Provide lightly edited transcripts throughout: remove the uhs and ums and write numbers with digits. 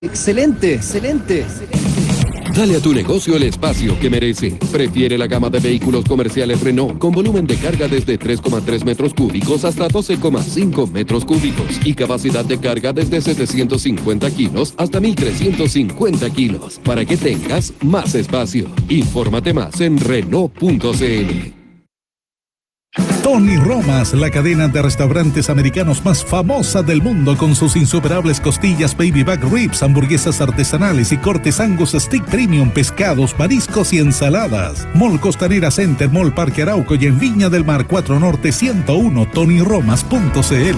Excelente, excelente. Dale a tu negocio el espacio que merece. Prefiere la gama de vehículos comerciales Renault con volumen de carga desde 3,3 metros cúbicos hasta 12,5 metros cúbicos y capacidad de carga desde 750 kilos hasta 1.350 kilos para que tengas más espacio. Infórmate más en Renault.cl. Tony Romas, la cadena de restaurantes americanos más famosa del mundo, con sus insuperables costillas baby back ribs, hamburguesas artesanales y cortes Angus Stick Premium, pescados, mariscos y ensaladas. Mall Costanera Center, Mall Parque Arauco y en Viña del Mar 4 Norte 101, tonyromas.cl.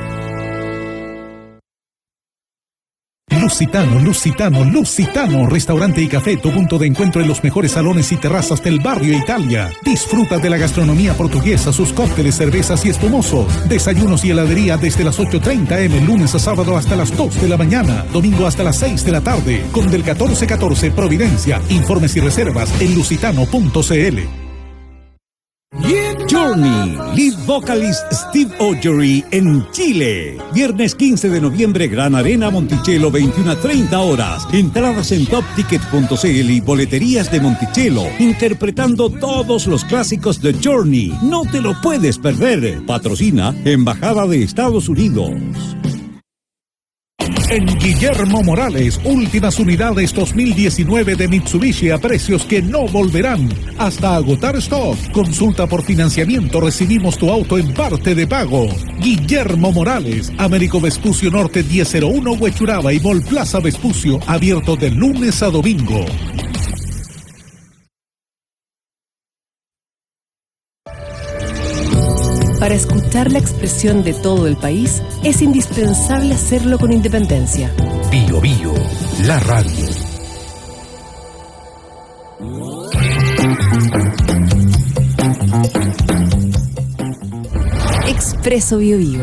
Lusitano, restaurante y café, tu punto de encuentro en los mejores salones y terrazas del barrio Italia. Disfruta de la gastronomía portuguesa, sus cócteles, cervezas y espumosos. Desayunos y heladería desde las 8:30 am, lunes a sábado hasta las 2 de la mañana, domingo hasta las 6 de la tarde, con del 1414 Providencia. Informes y reservas en lusitano.cl. Journey, lead vocalist Steve Autry en Chile. Viernes 15 de noviembre, Gran Arena Monticello, 21:30 horas. Entradas en topticket.cl y boleterías de Monticello, interpretando todos los clásicos de Journey. No te lo puedes perder. Patrocina Embajada de Estados Unidos. En Guillermo Morales, últimas unidades 2019 de Mitsubishi a precios que no volverán hasta agotar stock. Consulta por financiamiento, recibimos tu auto en parte de pago. Guillermo Morales, Américo Vespucio Norte 1001 Huechuraba y Mall Plaza Vespucio, abierto de lunes a domingo. Para escuchar la expresión de todo el país, es indispensable hacerlo con independencia. Bio Bio, la radio. Expreso Bio Bio.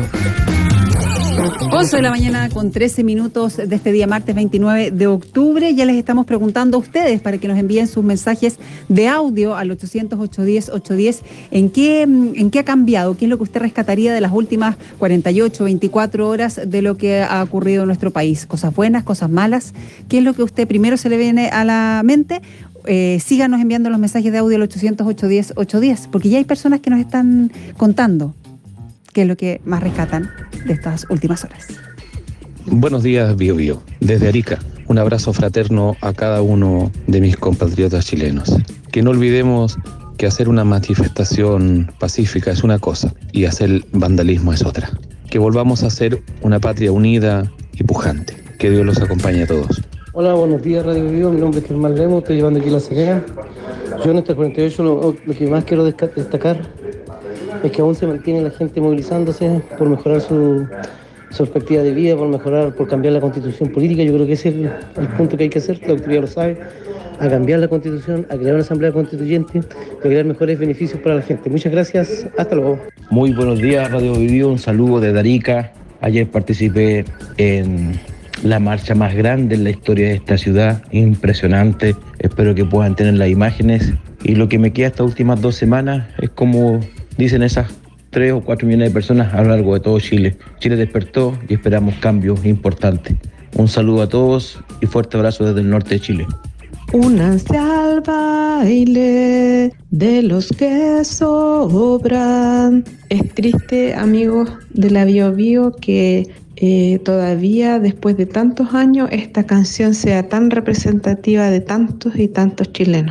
11 de la mañana con 13 minutos de este día martes 29 de octubre. Ya les estamos preguntando a ustedes para que nos envíen sus mensajes de audio al 800-810-810 en qué ha cambiado, qué es lo que usted rescataría de las últimas 48, 24 horas de lo que ha ocurrido en nuestro país. Cosas buenas, cosas malas, qué es lo que a usted primero se le viene a la mente. Síganos enviando los mensajes de audio al 800-810-810 porque ya hay personas que nos están contando qué es lo que más rescatan de estas últimas horas. Buenos días, Bio Bio. Desde Arica, un abrazo fraterno a cada uno de mis compatriotas chilenos. Que no olvidemos que hacer una manifestación pacífica es una cosa y hacer vandalismo es otra. Que volvamos a ser una patria unida y pujante. Que Dios los acompañe a todos. Hola, buenos días, Radio Bio. Mi nombre es Germán Lemos, estoy llevando aquí La Serena. Yo en este 48 lo que más quiero destacar es que aún se mantiene la gente movilizándose por mejorar su perspectiva de vida, por cambiar la constitución política. Yo creo que ese es el punto que hay que hacer, la autoridad lo sabe, a cambiar la constitución, a crear una asamblea constituyente, a crear mejores beneficios para la gente. Muchas gracias, hasta luego. Muy buenos días, Radio Bio, un saludo desde Arica. Ayer participé en la marcha más grande en la historia de esta ciudad, impresionante. Espero que puedan tener las imágenes. Y lo que me queda estas últimas 2 semanas es como dicen esas 3 o 4 millones de personas a lo largo de todo Chile. Chile despertó y esperamos cambios importantes. Un saludo a todos y fuerte abrazo desde el norte de Chile. Únanse al baile de los que sobran. Es triste, amigos de la Bio Bio, que todavía después de tantos años esta canción sea tan representativa de tantos y tantos chilenos.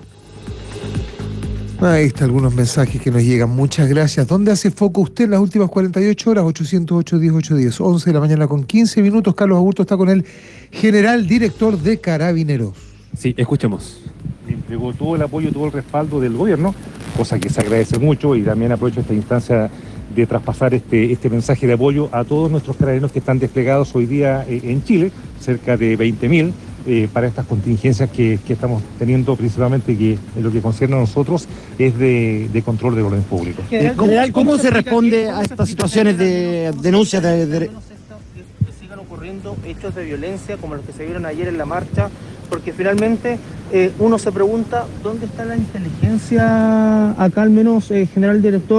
Ahí están algunos mensajes que nos llegan. Muchas gracias. ¿Dónde hace foco usted en las últimas 48 horas? 800-810-810. 11 de la mañana con 15 minutos. Carlos Augusto está con el general director de Carabineros. Sí, escuchemos. Entregó todo el apoyo, todo el respaldo del gobierno, cosa que se agradece mucho, y también aprovecho esta instancia de traspasar este mensaje de apoyo a todos nuestros carabineros que están desplegados hoy día en Chile, cerca de 20.000. Para estas contingencias que estamos teniendo, principalmente que en lo que concierne a nosotros es de control del orden público. General, ¿cómo se responde a estas situaciones de denuncias de... Que sigan ocurriendo hechos de violencia como los que se vieron ayer en la marcha? Porque finalmente uno se pregunta dónde está la inteligencia acá, al menos, general director,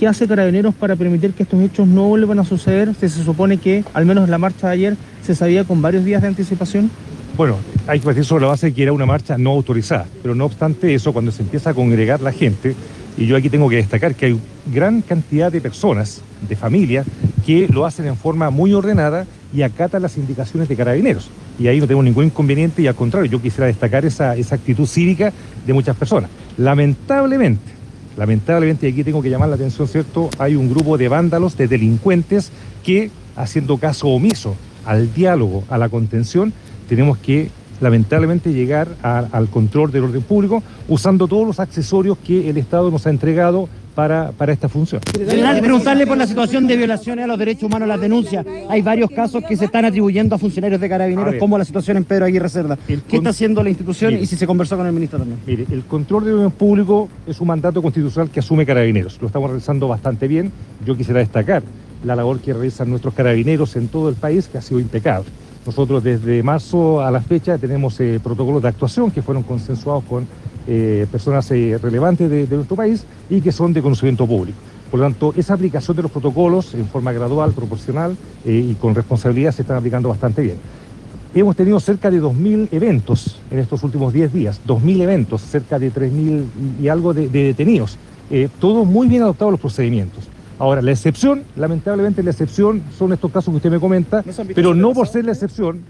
¿qué hace Carabineros para permitir que estos hechos no vuelvan a suceder? Si se supone que, al menos la marcha de ayer, se sabía con varios días de anticipación. Bueno, hay que partir sobre la base de que era una marcha no autorizada, pero no obstante eso, cuando se empieza a congregar la gente, y yo aquí tengo que destacar que hay gran cantidad de personas, de familias, que lo hacen en forma muy ordenada y acatan las indicaciones de Carabineros. Y ahí no tengo ningún inconveniente y al contrario, yo quisiera destacar esa actitud cívica de muchas personas. Lamentablemente, y aquí tengo que llamar la atención, ¿cierto? Hay un grupo de vándalos, de delincuentes que, haciendo caso omiso al diálogo, a la contención, tenemos que lamentablemente llegar al control del orden público usando todos los accesorios que el Estado nos ha entregado para esta función. General, preguntarle por la situación de violaciones a los derechos humanos, las denuncias. Hay varios casos que se están atribuyendo a funcionarios de Carabineros, como la situación en Pedro Aguirre Cerda. ¿Qué está haciendo la institución y si se conversó con el ministro también? Mire, el control del orden público es un mandato constitucional que asume Carabineros. Lo estamos realizando bastante bien. Yo quisiera destacar la labor que realizan nuestros carabineros en todo el país, que ha sido impecable. Nosotros desde marzo a la fecha tenemos protocolos de actuación que fueron consensuados con personas relevantes de nuestro país y que son de conocimiento público. Por lo tanto, esa aplicación de los protocolos en forma gradual, proporcional y con responsabilidad se están aplicando bastante bien. Hemos tenido cerca de 2.000 eventos en estos últimos 10 días, 2.000 eventos, cerca de 3.000 y algo de detenidos. Todos muy bien adoptados los procedimientos. Ahora, la excepción, lamentablemente la excepción son estos casos que usted me comenta, pero no por ser la excepción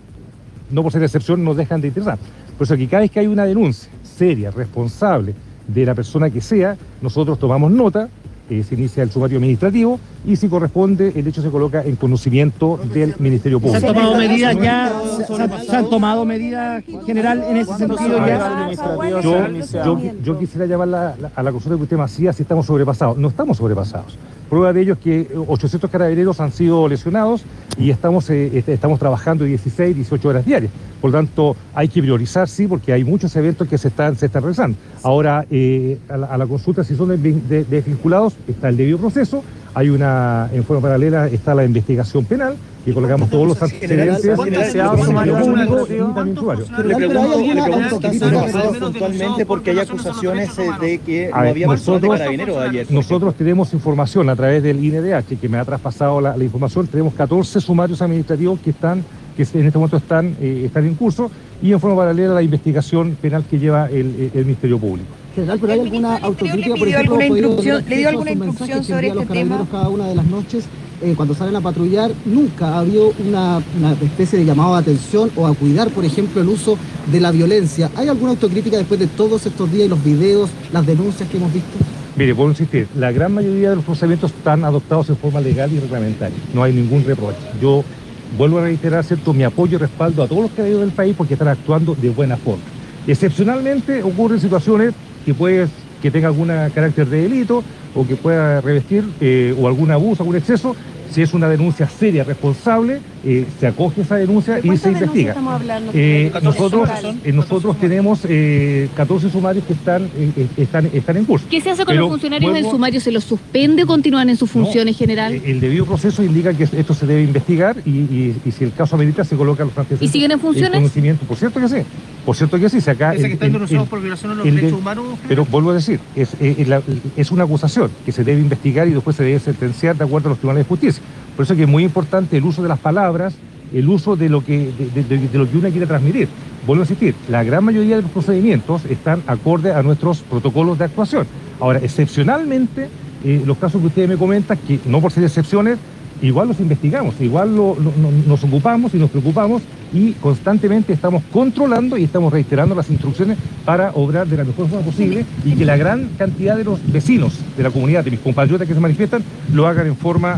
nos dejan de interesar. Por eso que cada vez que hay una denuncia seria, responsable de la persona que sea, nosotros tomamos nota, se inicia el sumario administrativo y si corresponde el hecho se coloca en conocimiento del Ministerio Público. ¿Se han tomado medidas ya? ¿Se han tomado medidas, general, en ese sentido ya? Yo quisiera llamar a la consulta que usted me hacía si estamos sobrepasados. No estamos sobrepasados. Prueba de ello es que 800 carabineros han sido lesionados y estamos trabajando 16, 18 horas diarias. Por lo tanto, hay que priorizar, sí, porque hay muchos eventos que se están realizando. Ahora, a la consulta, si son desvinculados, está el debido proceso. Hay en forma paralela, está la investigación penal, que colocamos todos los antecedentes del Ministerio Público y también sumario. Le pregunto puntualmente porque hay acusaciones de que no había personas de Carabineros ayer. Nosotros tenemos información a través del INDH, que me ha traspasado la información. Tenemos 14 sumarios administrativos que en este momento están en curso y en forma paralela la investigación penal que lleva el Ministerio Público. General, pero ¿hay alguna autocrítica, por ejemplo? ¿Le dio alguna instrucción sobre este tema? Cada una de las noches, cuando salen a patrullar, nunca ha habido una especie de llamado de atención o a cuidar, por ejemplo, el uso de la violencia. ¿Hay alguna autocrítica después de todos estos días y los videos, las denuncias que hemos visto? Mire, puedo insistir, la gran mayoría de los procedimientos están adoptados en forma legal y reglamentaria. No hay ningún reproche. Yo vuelvo a reiterar, ¿cierto?, mi apoyo y respaldo a todos los carabineros del país porque están actuando de buena forma. Excepcionalmente ocurren situaciones que tenga algún carácter de delito o que pueda revestir o algún abuso, algún exceso. Si es una denuncia seria, responsable, se acoge esa denuncia y se investiga. Nosotros tenemos 14 sumarios que están en curso. ¿Qué se hace con los funcionarios del sumario? ¿Se los suspende o continúan en sus funciones, general? El debido proceso indica que esto se debe investigar y si el caso amerita se coloca los antecedentes. ¿Y siguen en funciones? Por cierto que sí. Por cierto que sí. Se acá ¿Piensa que están denunciados por violación a los derechos humanos? Pero vuelvo a decir, es una acusación que se debe investigar y después se debe sentenciar de acuerdo a los tribunales de justicia. Por eso que es muy importante el uso de las palabras, el uso de lo que uno quiere transmitir. Vuelvo a insistir, la gran mayoría de los procedimientos están acorde a nuestros protocolos de actuación. Ahora, excepcionalmente, los casos que ustedes me comentan, que no por ser excepciones, igual los investigamos, igual nos ocupamos y nos preocupamos y constantemente estamos controlando y estamos reiterando las instrucciones para obrar de la mejor forma posible y que la gran cantidad de los vecinos de la comunidad, de mis compatriotas que se manifiestan, lo hagan en forma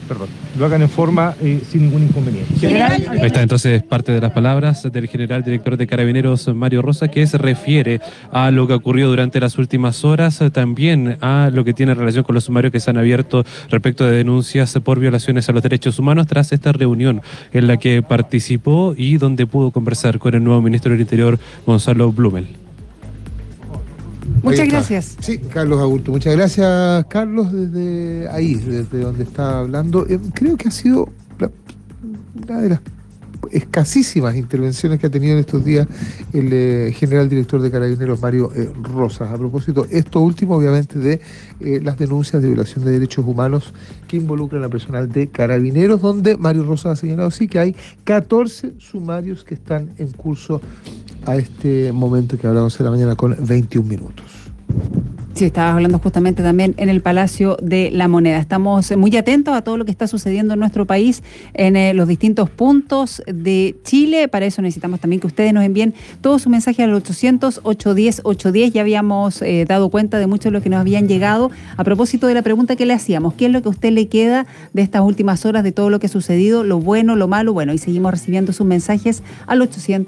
sin ningún inconveniente. Ahí está entonces parte de las palabras del general director de Carabineros, Mario Rosa, que se refiere a lo que ocurrió durante las últimas horas, también a lo que tiene relación con los sumarios que se han abierto respecto de denuncias por violaciones a los derechos humanos tras esta reunión en la que participó y donde pudo conversar con el nuevo ministro del Interior, Gonzalo Blumel. Muchas gracias. Sí, Carlos Agurto. Muchas gracias, Carlos, desde donde está hablando. Creo que ha sido una de las escasísimas intervenciones que ha tenido en estos días el general director de Carabineros, Mario Rosas. A propósito, esto último, obviamente, de las denuncias de violación de derechos humanos que involucran a personal de Carabineros, donde Mario Rosas ha señalado sí que hay 14 sumarios que están en curso a este momento que hablamos de la mañana con 21 minutos. Sí, estabas hablando justamente también en el Palacio de la Moneda. Estamos muy atentos a todo lo que está sucediendo en nuestro país, en los distintos puntos de Chile. Para eso necesitamos también que ustedes nos envíen todo su mensaje al 800-810-810. Ya habíamos dado cuenta de mucho de lo que nos habían llegado. A propósito de la pregunta que le hacíamos, ¿qué es lo que a usted le queda de estas últimas horas, de todo lo que ha sucedido, lo bueno, lo malo? Bueno, y seguimos recibiendo sus mensajes al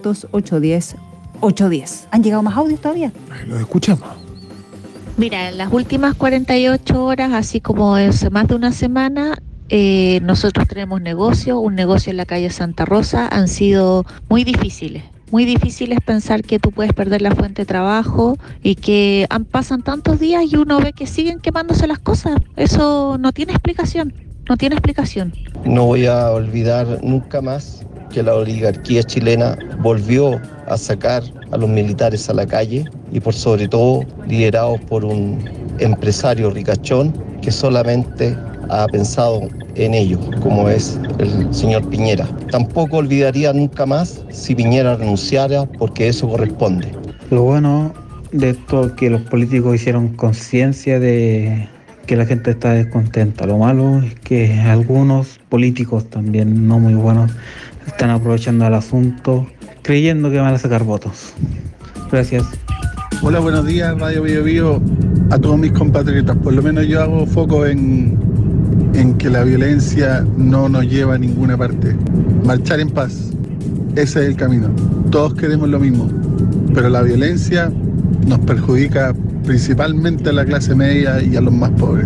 800-810-810. ¿Han llegado más audios todavía? Los escuchamos. Mira, en las últimas 48 horas, así como hace más de una semana, nosotros tenemos un negocio en la calle Santa Rosa, han sido muy difíciles. Muy difícil es pensar que tú puedes perder la fuente de trabajo y que pasan tantos días y uno ve que siguen quemándose las cosas. Eso no tiene explicación, no tiene explicación. No voy a olvidar nunca más que la oligarquía chilena volvió a sacar a los militares a la calle y por sobre todo liderados por un empresario ricachón que solamente ha pensado en ellos, como es el señor Piñera. Tampoco olvidaría nunca más si Piñera renunciara, porque eso corresponde. Lo bueno de esto es que los políticos hicieron conciencia de que la gente está descontenta. Lo malo es que algunos políticos también no muy buenos están aprovechando el asunto creyendo que van a sacar votos. Gracias. Hola, buenos días, Radio Bio Bio, a todos mis compatriotas. Por lo menos yo hago foco en que la violencia no nos lleva a ninguna parte. Marchar en paz, ese es el camino. Todos queremos lo mismo, pero la violencia nos perjudica principalmente a la clase media y a los más pobres.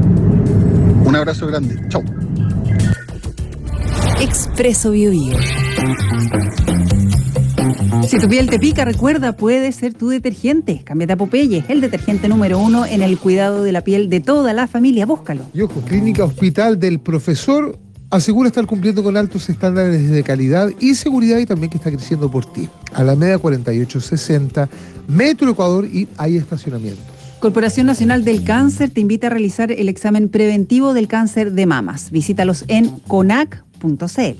Un abrazo grande, chau. Expreso Bio Bio. Si tu piel te pica, recuerda, puede ser tu detergente. Cámbiate a Popeye, el detergente número 1 en el cuidado de la piel de toda la familia. Búscalo. Y ojo, Clínica Hospital del Profesor asegura estar cumpliendo con altos estándares de calidad y seguridad y también que está creciendo por ti. Alameda 4860, Metro Ecuador, y hay estacionamientos. Corporación Nacional del Cáncer te invita a realizar el examen preventivo del cáncer de mamas. Visítalos en conac.cl.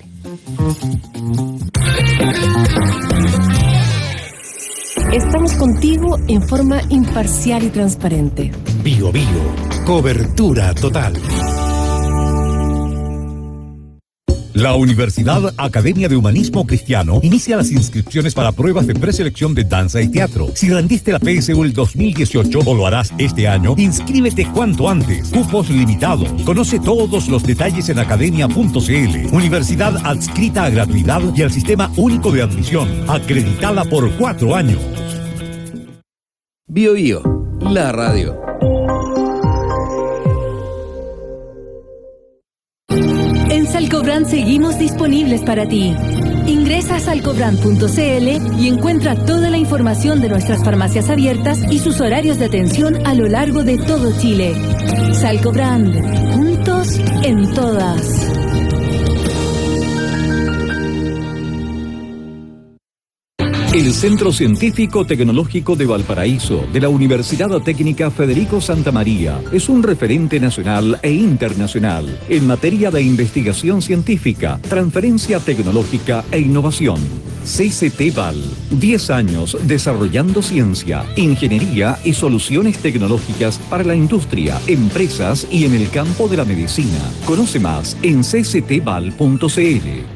Estamos contigo en forma imparcial y transparente. Bio Bio, cobertura total. La Universidad Academia de Humanismo Cristiano inicia las inscripciones para pruebas de preselección de danza y teatro. Si rendiste la PSU el 2018 o lo harás este año, inscríbete cuanto antes. Cupos limitados. Conoce todos los detalles en academia.cl. Universidad adscrita a gratuidad y al Sistema Único de Admisión, acreditada por 4 años. Bio Bio, la radio. En Salcobrand seguimos disponibles para ti. Ingresa a salcobrand.cl y encuentra toda la información de nuestras farmacias abiertas y sus horarios de atención a lo largo de todo Chile. Salcobrand, juntos en todas. El Centro Científico Tecnológico de Valparaíso de la Universidad Técnica Federico Santa María es un referente nacional e internacional en materia de investigación científica, transferencia tecnológica e innovación. CCT Val, 10 años desarrollando ciencia, ingeniería y soluciones tecnológicas para la industria, empresas y en el campo de la medicina. Conoce más en cctval.cl.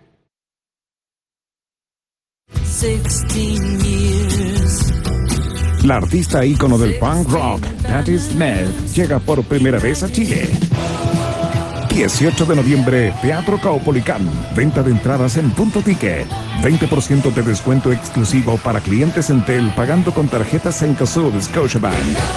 16 years. La artista ícono del punk rock, Patti Smith, llega por primera vez a Chile. 18 de noviembre, Teatro Caupolicán. Venta de entradas en Punto Ticket. 20% de descuento exclusivo para clientes Entel pagando con tarjetas Cencosud Scotiabank.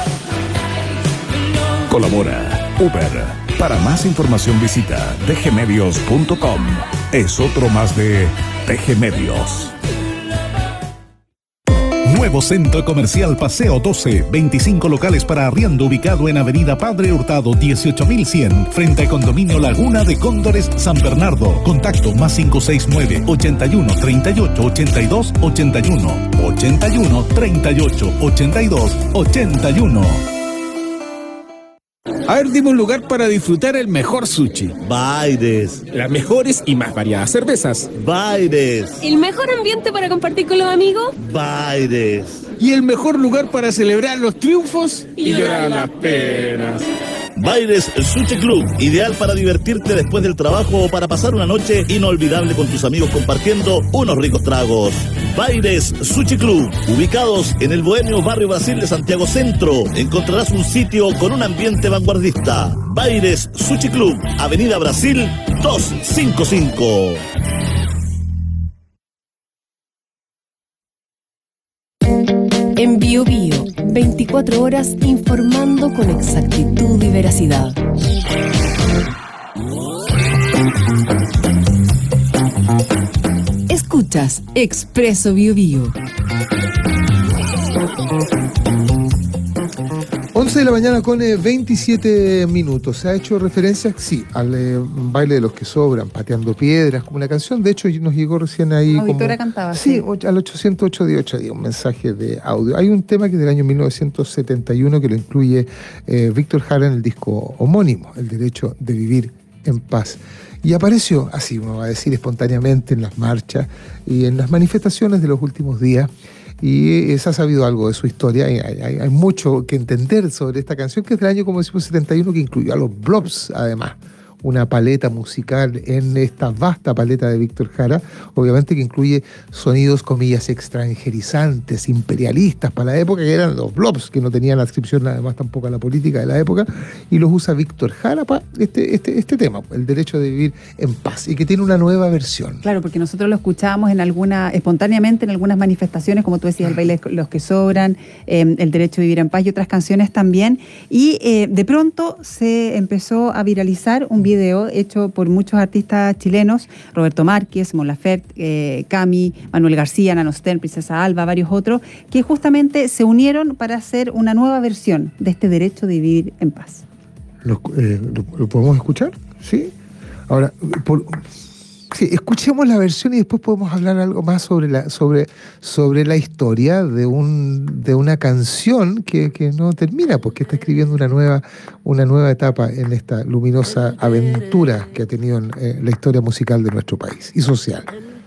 Colabora Uber. Para más información visita tgmedios.com. Es otro más de TG Medios. Nuevo Centro Comercial Paseo 12, 25 locales para arriendo ubicado en Avenida Padre Hurtado 18100, frente a Condominio Laguna de Cóndores, San Bernardo. Contacto más 569 81 38 82 81 81 38 82 81. A ver, dime un lugar para disfrutar el mejor sushi. Baires. Las mejores y más variadas cervezas. Baires. ¿El mejor ambiente para compartir con los amigos? Baires. Y el mejor lugar para celebrar los triunfos y llorar las penas. Baires Sushi Club, ideal para divertirte después del trabajo o para pasar una noche inolvidable con tus amigos compartiendo unos ricos tragos. Baires Sushi Club, ubicados en el bohemio barrio Brasil de Santiago Centro, encontrarás un sitio con un ambiente vanguardista. Baires Sushi Club, Avenida Brasil 255. En Bio Bio, 24 horas informando con exactitud y veracidad. Escuchas Expreso Bio Bio. 11 de la mañana con 27 minutos. ¿Se ha hecho referencia? Sí, al baile de los que sobran, pateando piedras, como la canción. De hecho, nos llegó recién ahí. Victoria cantaba. Sí, al 808-10, un mensaje de audio. Hay un tema que es del año 1971 que lo incluye Víctor Jara en el disco homónimo, El derecho de vivir en paz. Y apareció, así uno va a decir, espontáneamente en las marchas y en las manifestaciones de los últimos días. Y se ha sabido algo de su historia. Hay mucho que entender sobre esta canción, que es del año, como decimos, 71, que incluyó a los Blobs, además. Una paleta musical en esta vasta paleta de Víctor Jara, obviamente que incluye sonidos, comillas, extranjerizantes, imperialistas para la época, que eran los Blobs, que no tenían adscripción además tampoco a la política de la época, y los usa Víctor Jara para este tema, el derecho de vivir en paz, y que tiene una nueva versión. Claro, porque nosotros lo escuchábamos espontáneamente en algunas manifestaciones, como tú decías, el baile de los que sobran, el derecho de vivir en paz y otras canciones también, y de pronto se empezó a viralizar un video hecho por muchos artistas chilenos, Roberto Márquez, Mon Laferte, Cami, Manuel García, Nano Stern, Princesa Alba, varios otros, que justamente se unieron para hacer una nueva versión de este derecho de vivir en paz. ¿Lo podemos escuchar? Sí. Ahora, sí, escuchemos la versión y después podemos hablar algo más sobre la historia de una canción que no termina, porque está escribiendo una nueva etapa en esta luminosa aventura que ha tenido en la historia musical de nuestro país y social.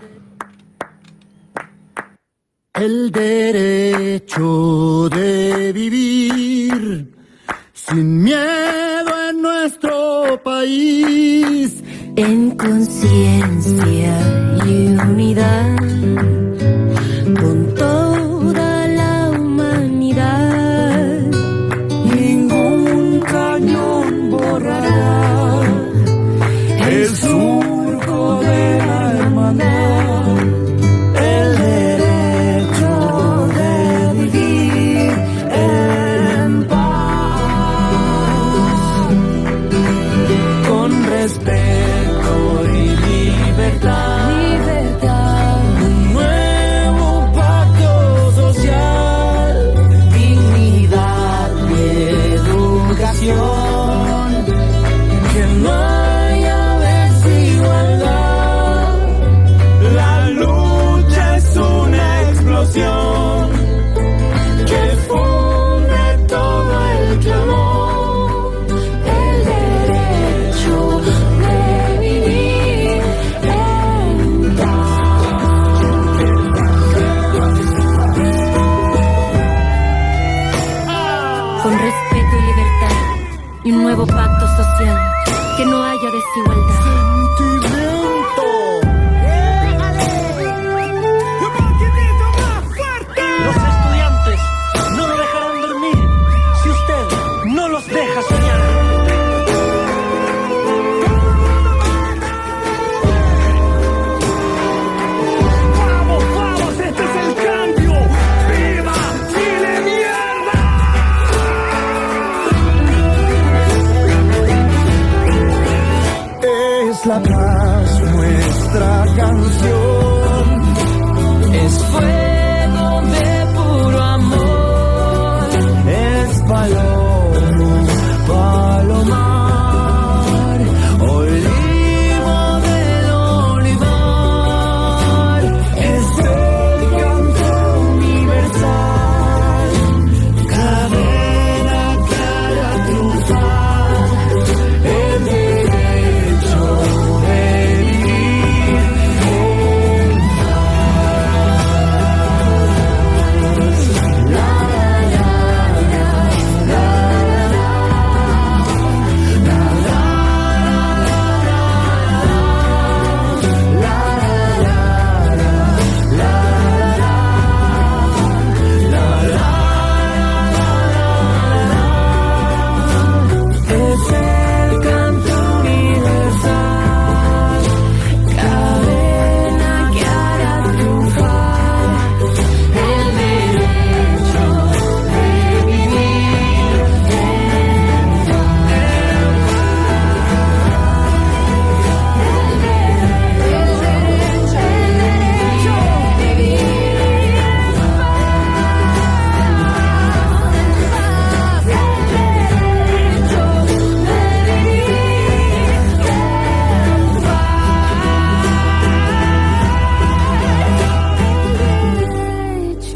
El derecho de vivir sin miedo en nuestro país, en conciencia y unidad, con toda la humanidad. Ningún cañón borrará el surco de la hermandad, el derecho de vivir en paz, con respeto y libertad, un nuevo pacto social, dignidad y educación, que no haya desigualdad. La lucha es una explosión que funde todo el clamor, el derecho de vivir en paz. Con respeto y libertad y un nuevo pacto social, que no haya desigualdad.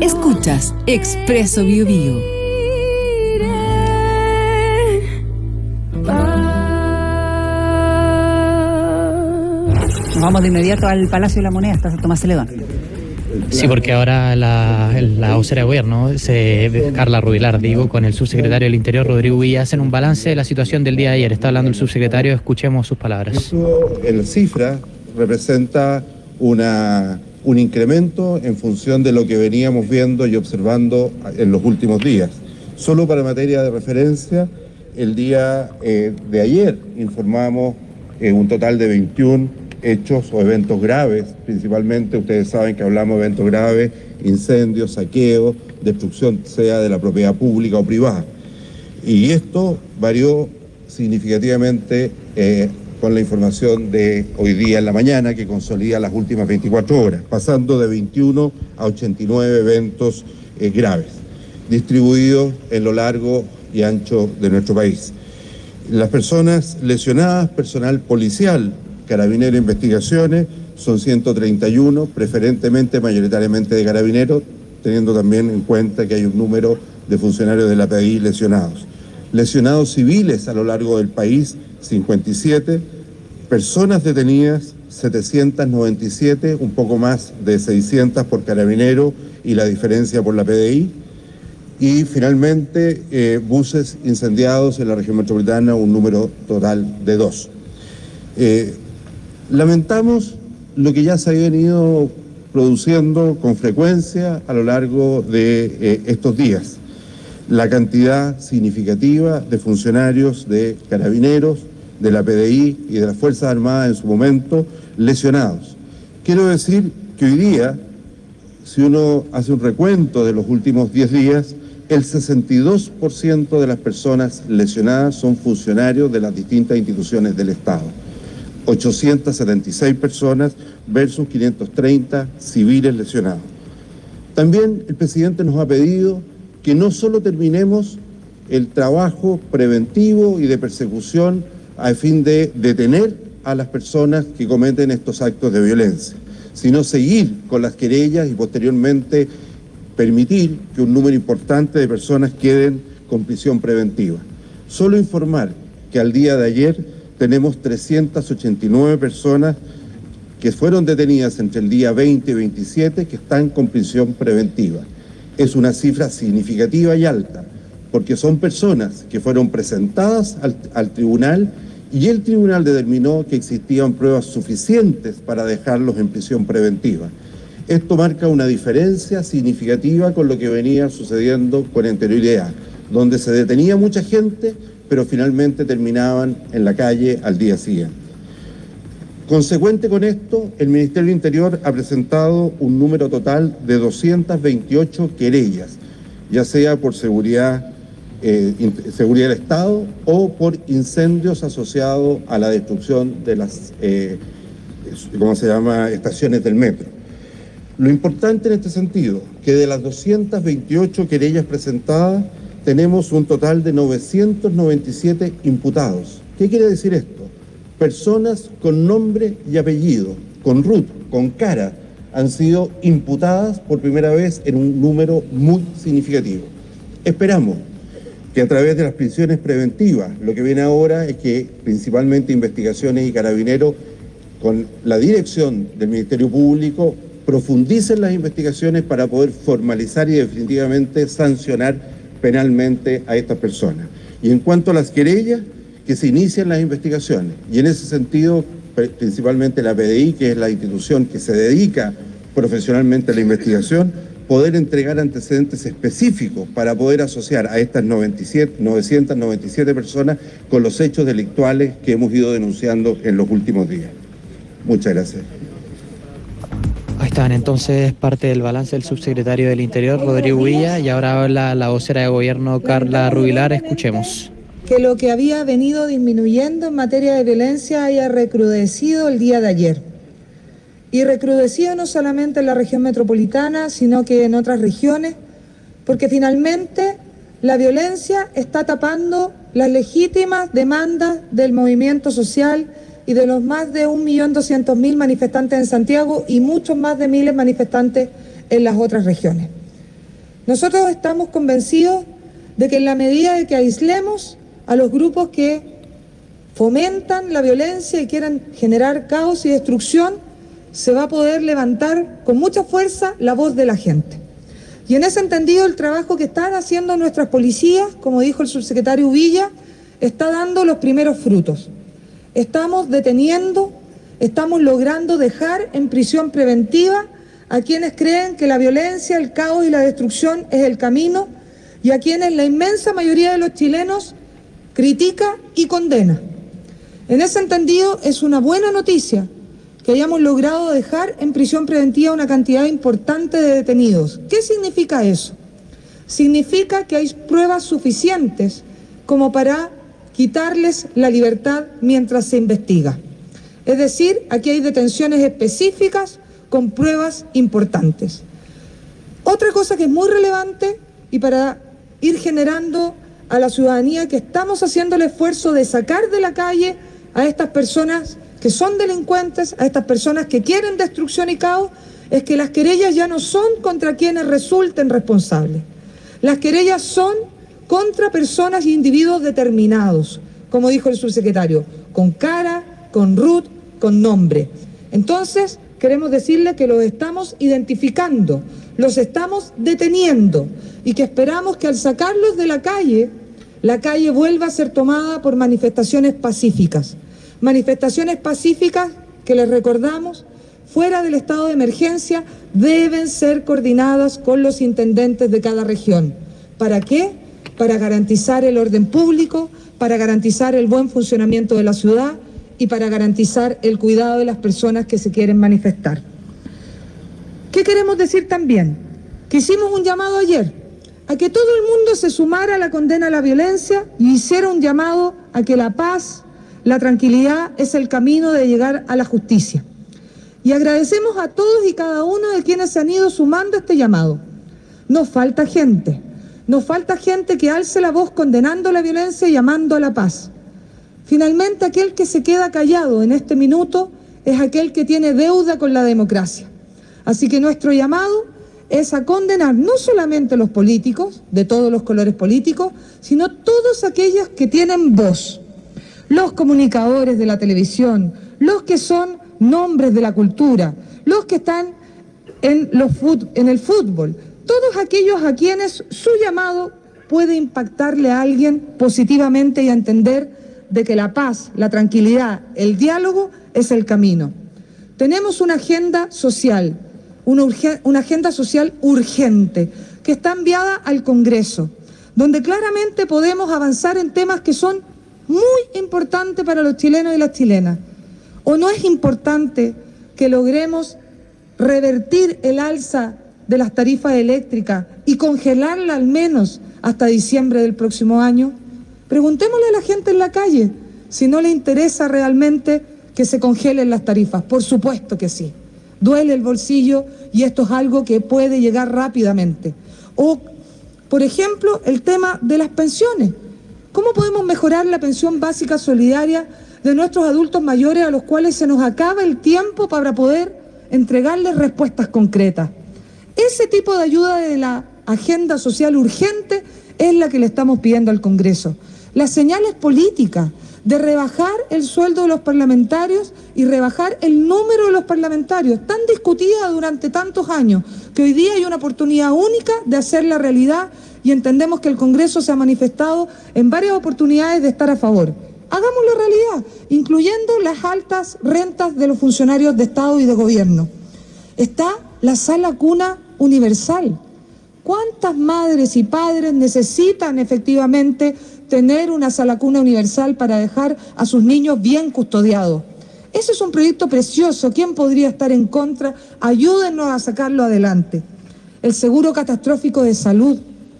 Escuchas Expreso Biobío. Nos vamos de inmediato al Palacio de la Moneda, hasta Tomás Celedón. Sí, porque ahora la vocera de gobierno, Carla Rubilar, con el subsecretario del Interior, Rodrigo Villa, hacen un balance de la situación del día de ayer. Está hablando el subsecretario, escuchemos sus palabras. Esto en la cifra representa un incremento en función de lo que veníamos viendo y observando en los últimos días. Solo para materia de referencia, el día de ayer informamos un total de 21 hechos o eventos graves, principalmente ustedes saben que hablamos de eventos graves, incendios, saqueos, destrucción sea de la propiedad pública o privada. Y esto varió significativamente con la información de hoy día en la mañana, que consolida las últimas 24 horas, pasando de 21 a 89 eventos graves, distribuidos en lo largo y ancho de nuestro país. Las personas lesionadas, personal policial, Carabineros, investigaciones, son 131, preferentemente, mayoritariamente de Carabineros, teniendo también en cuenta que hay un número de funcionarios de la PDI lesionados. Lesionados civiles a lo largo del país, 57, personas detenidas, 797, un poco más de 600 por Carabineros y la diferencia por la PDI. Y finalmente, buses incendiados en la región metropolitana, un número total de 2. Lamentamos lo que ya se ha venido produciendo con frecuencia a lo largo de estos días. La cantidad significativa de funcionarios de Carabineros, de la PDI y de las Fuerzas Armadas en su momento lesionados. Quiero decir que hoy día, si uno hace un recuento de los últimos 10 días, el 62% de las personas lesionadas son funcionarios de las distintas instituciones del Estado. 876 personas versus 530 civiles lesionados. También el presidente nos ha pedido que no solo terminemos el trabajo preventivo y de persecución a fin de detener a las personas que cometen estos actos de violencia, sino seguir con las querellas y posteriormente permitir que un número importante de personas queden con prisión preventiva. Solo informar que al día de ayer tenemos 389 personas que fueron detenidas entre el día 20 y 27 que están con prisión preventiva. Es una cifra significativa y alta, porque son personas que fueron presentadas al tribunal y el tribunal determinó que existían pruebas suficientes para dejarlos en prisión preventiva. Esto marca una diferencia significativa con lo que venía sucediendo con anterioridad, donde se detenía mucha gente, pero finalmente terminaban en la calle al día siguiente. Consecuente con esto, el Ministerio del Interior ha presentado un número total de 228 querellas, ya sea por seguridad del Estado o por incendios asociados a la destrucción de las estaciones del metro. Lo importante en este sentido, que de las 228 querellas presentadas, tenemos un total de 997 imputados. ¿Qué quiere decir esto? Personas con nombre y apellido, con RUT, con cara, han sido imputadas por primera vez en un número muy significativo. Esperamos que a través de las prisiones preventivas, lo que viene ahora es que principalmente Investigaciones y Carabineros, con la dirección del Ministerio Público, profundicen las investigaciones para poder formalizar y definitivamente sancionar penalmente a estas personas. Y en cuanto a las querellas, que se inician las investigaciones. Y en ese sentido, principalmente la PDI, que es la institución que se dedica profesionalmente a la investigación, poder entregar antecedentes específicos para poder asociar a estas 997 personas con los hechos delictuales que hemos ido denunciando en los últimos días. Muchas gracias. Ahí están entonces parte del balance del subsecretario del Interior, Rodrigo Villa, y ahora habla la vocera de gobierno, Carla Rubilar. Escuchemos. Que lo que había venido disminuyendo en materia de violencia haya recrudecido el día de ayer. Y recrudecido no solamente en la región metropolitana, sino que en otras regiones, porque finalmente la violencia está tapando las legítimas demandas del movimiento social y de los más de 1.200.000 manifestantes en Santiago y muchos más de miles manifestantes en las otras regiones. Nosotros estamos convencidos de que en la medida de que aislemos a los grupos que fomentan la violencia y quieran generar caos y destrucción, se va a poder levantar con mucha fuerza la voz de la gente. Y en ese entendido, el trabajo que están haciendo nuestras policías, como dijo el subsecretario Villa, está dando los primeros frutos. Estamos deteniendo, estamos logrando dejar en prisión preventiva a quienes creen que la violencia, el caos y la destrucción es el camino, y a quienes la inmensa mayoría de los chilenos critica y condena. En ese entendido, es una buena noticia que hayamos logrado dejar en prisión preventiva una cantidad importante de detenidos. ¿Qué significa eso? Significa que hay pruebas suficientes como para quitarles la libertad mientras se investiga. Es decir, aquí hay detenciones específicas con pruebas importantes. Otra cosa que es muy relevante, y para ir generando a la ciudadanía que estamos haciendo el esfuerzo de sacar de la calle a estas personas que son delincuentes, a estas personas que quieren destrucción y caos, es que las querellas ya no son contra quienes resulten responsables. Las querellas son contra personas e individuos determinados, como dijo el subsecretario, con cara, con RUT, con nombre. Entonces, queremos decirle que los estamos identificando, los estamos deteniendo y que esperamos que al sacarlos de la calle vuelva a ser tomada por manifestaciones pacíficas. Manifestaciones pacíficas que les recordamos, fuera del estado de emergencia, deben ser coordinadas con los intendentes de cada región. ¿Para qué? Para garantizar el orden público, para garantizar el buen funcionamiento de la ciudad y para garantizar el cuidado de las personas que se quieren manifestar. ¿Qué queremos decir también? Que hicimos un llamado ayer a que todo el mundo se sumara a la condena a la violencia y hiciera un llamado a que la paz, la tranquilidad es el camino de llegar a la justicia. Y agradecemos a todos y cada uno de quienes se han ido sumando a este llamado. Nos falta gente que alce la voz condenando la violencia y llamando a la paz. Finalmente, aquel que se queda callado en este minuto es aquel que tiene deuda con la democracia. Así que nuestro llamado es a condenar no solamente a los políticos, de todos los colores políticos, sino todos aquellos que tienen voz. Los comunicadores de la televisión, los que son nombres de la cultura, los que están en el fútbol, todos aquellos a quienes su llamado puede impactarle a alguien positivamente y a entender de que la paz, la tranquilidad, el diálogo es el camino. Tenemos una agenda social, una agenda social urgente que está enviada al Congreso, donde claramente podemos avanzar en temas que son muy importante para los chilenos y las chilenas. ¿O no es importante que logremos revertir el alza de las tarifas eléctricas y congelarla al menos hasta diciembre del próximo año? Preguntémosle a la gente en la calle si no le interesa realmente que se congelen las tarifas. Por supuesto que sí. Duele el bolsillo y esto es algo que puede llegar rápidamente. O, por ejemplo, el tema de las pensiones. ¿Cómo podemos mejorar la pensión básica solidaria de nuestros adultos mayores a los cuales se nos acaba el tiempo para poder entregarles respuestas concretas? Ese tipo de ayuda de la agenda social urgente es la que le estamos pidiendo al Congreso. Las señales políticas de rebajar el sueldo de los parlamentarios y rebajar el número de los parlamentarios, tan discutida durante tantos años, que hoy día hay una oportunidad única de hacerla realidad y entendemos que el Congreso se ha manifestado en varias oportunidades de estar a favor. Hagámoslo realidad, incluyendo las altas rentas de los funcionarios de Estado y de Gobierno. Está la sala cuna universal. ¿Cuántas madres y padres necesitan efectivamente tener una sala cuna universal para dejar a sus niños bien custodiados? Ese es un proyecto precioso. ¿Quién podría estar en contra? Ayúdennos a sacarlo adelante. El seguro catastrófico de salud,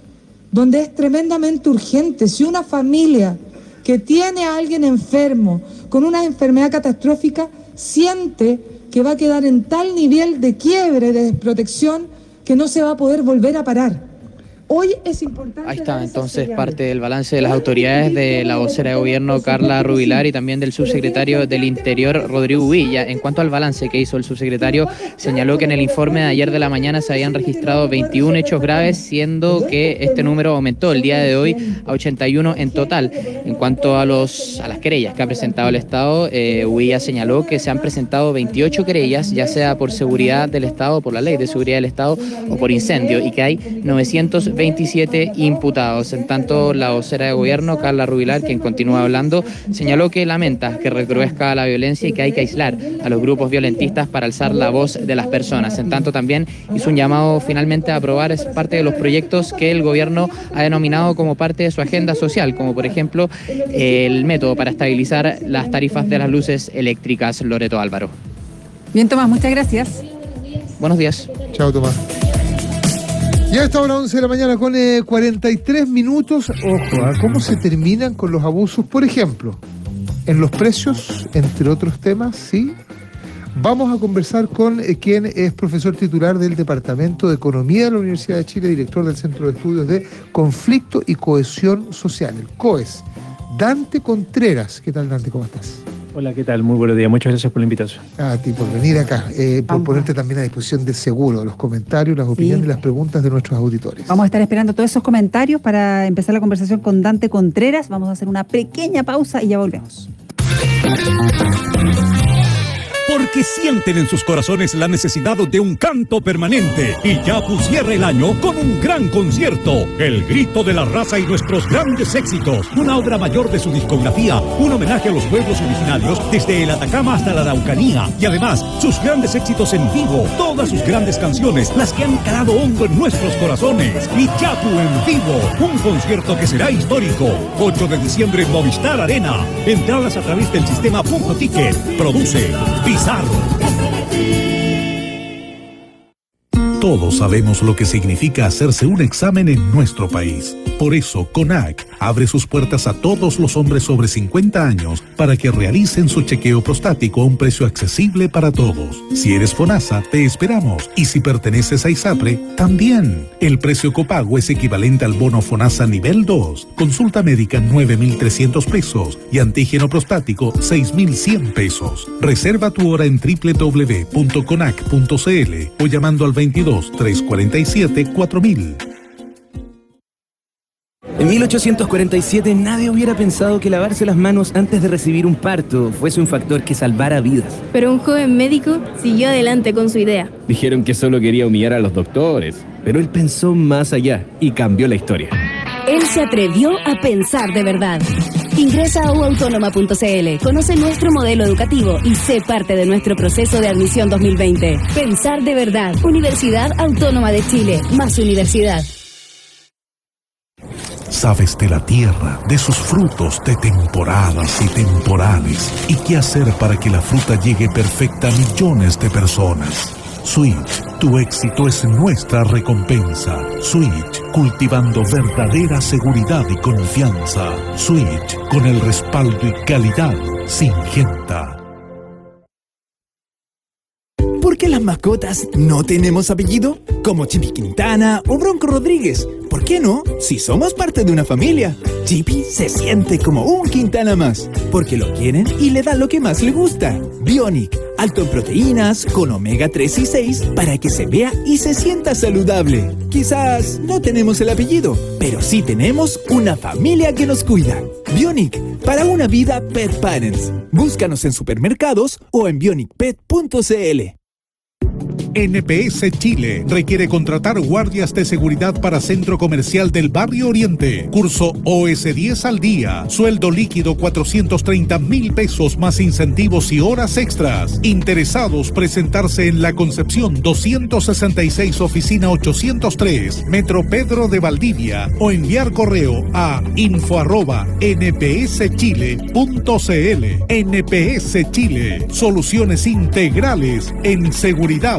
donde es tremendamente urgente. Si una familia que tiene a alguien enfermo con una enfermedad catastrófica siente que va a quedar en tal nivel de quiebre, de desprotección, que no se va a poder volver a parar. Hoy es importante. Ahí está, entonces, parte del balance de las autoridades de la vocera de gobierno Carla Rubilar y también del subsecretario del Interior Rodrigo Villa. En cuanto al balance que hizo el subsecretario, señaló que en el informe de ayer de la mañana se habían registrado 21 hechos graves, siendo que este número aumentó el día de hoy a 81 en total. En cuanto a las querellas que ha presentado el Estado, Villa señaló que se han presentado 28 querellas, ya sea por seguridad del Estado, por la ley de seguridad del Estado o por incendio, y que hay 927 imputados. En tanto, la vocera de gobierno, Carla Rubilar, quien continúa hablando, señaló que lamenta que recrudezca la violencia y que hay que aislar a los grupos violentistas para alzar la voz de las personas. En tanto, también hizo un llamado finalmente a aprobar parte de los proyectos que el gobierno ha denominado como parte de su agenda social, como por ejemplo el método para estabilizar las tarifas de las luces eléctricas. Loreto Álvaro. Bien, Tomás, muchas gracias. Buenos días. Chao, Tomás. Ya está a las 11 de la mañana con 43 minutos. Ojo, ¿cómo se terminan con los abusos? Por ejemplo, en los precios, entre otros temas, ¿sí? Vamos a conversar con quien es profesor titular del Departamento de Economía de la Universidad de Chile, director del Centro de Estudios de Conflicto y Cohesión Social, el COES, Dante Contreras. ¿Qué tal, Dante? ¿Cómo estás? Hola, ¿qué tal? Muy buenos días. Muchas gracias por la invitación. A ti por venir acá, por ponerte también a disposición del seguro, los comentarios, las opiniones y las preguntas de nuestros auditores. Vamos a estar esperando todos esos comentarios para empezar la conversación con Dante Contreras. Vamos a hacer una pequeña pausa y ya volvemos. Porque sienten en sus corazones la necesidad de un canto permanente. Y Yapu cierra el año con un gran concierto. El grito de la raza y nuestros grandes éxitos. Una obra mayor de su discografía. Un homenaje a los pueblos originarios desde el Atacama hasta la Araucanía. Y además, sus grandes éxitos en vivo. Todas sus grandes canciones. Las que han calado hondo en nuestros corazones. Y Yapu en vivo. Un concierto que será histórico. 8 de diciembre en Movistar Arena. Entradas a través del sistema Punto Ticket. Produce Pizarro. Todos sabemos lo que significa hacerse un examen en nuestro país. Por eso, CONAC abre sus puertas a todos los hombres sobre 50 años para que realicen su chequeo prostático a un precio accesible para todos. Si eres FONASA, te esperamos. Y si perteneces a ISAPRE, también. El precio copago es equivalente al bono FONASA nivel 2. Consulta médica 9.300 pesos y antígeno prostático 6.100 pesos. Reserva tu hora en www.conac.cl o llamando al 22-347-4000. En 1847 nadie hubiera pensado que lavarse las manos antes de recibir un parto fuese un factor que salvara vidas. Pero un joven médico siguió adelante con su idea. Dijeron que solo quería humillar a los doctores, pero él pensó más allá y cambió la historia. Él se atrevió a pensar de verdad. Ingresa a uautónoma.cl, conoce nuestro modelo educativo y sé parte de nuestro proceso de admisión 2020. Pensar de verdad. Universidad Autónoma de Chile, más universidad. Sabes de la tierra, de sus frutos de temporadas y temporales, y qué hacer para que la fruta llegue perfecta a millones de personas. Switch, tu éxito es nuestra recompensa. Switch, cultivando verdadera seguridad y confianza. Switch, con el respaldo y calidad Syngenta. ¿Por qué las mascotas no tenemos apellido? Como Chippy Quintana o Bronco Rodríguez. ¿Por qué no? Si somos parte de una familia. Chippy se siente como un Quintana más, porque lo quieren y le dan lo que más le gusta. Bionic, alto en proteínas, con omega 3 y 6, para que se vea y se sienta saludable. Quizás no tenemos el apellido, pero sí tenemos una familia que nos cuida. Bionic, para una vida Pet Parents. Búscanos en supermercados o en bionicpet.cl. NPS Chile requiere contratar guardias de seguridad para Centro Comercial del Barrio Oriente. Curso OS10 al día. Sueldo líquido 430.000 pesos más incentivos y horas extras. Interesados presentarse en La Concepción 266 Oficina 803, Metro Pedro de Valdivia, o enviar correo a info@npschile.cl. NPS Chile. Soluciones integrales en seguridad.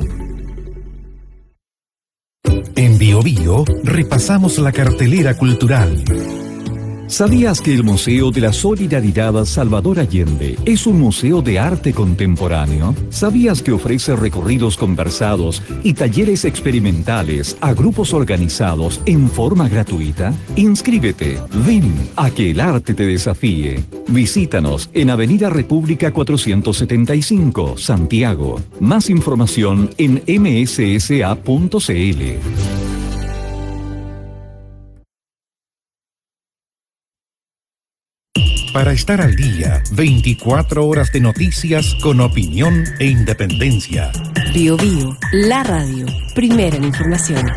En Bio Bio repasamos la cartelera cultural. ¿Sabías que el Museo de la Solidaridad Salvador Allende es un museo de arte contemporáneo? ¿Sabías que ofrece recorridos conversados y talleres experimentales a grupos organizados en forma gratuita? Inscríbete, ven a que el arte te desafíe. Visítanos en Avenida República 475, Santiago. Más información en mssa.cl. Para estar al día, 24 horas de noticias con opinión e independencia. Bio Bio, la radio, primera en información.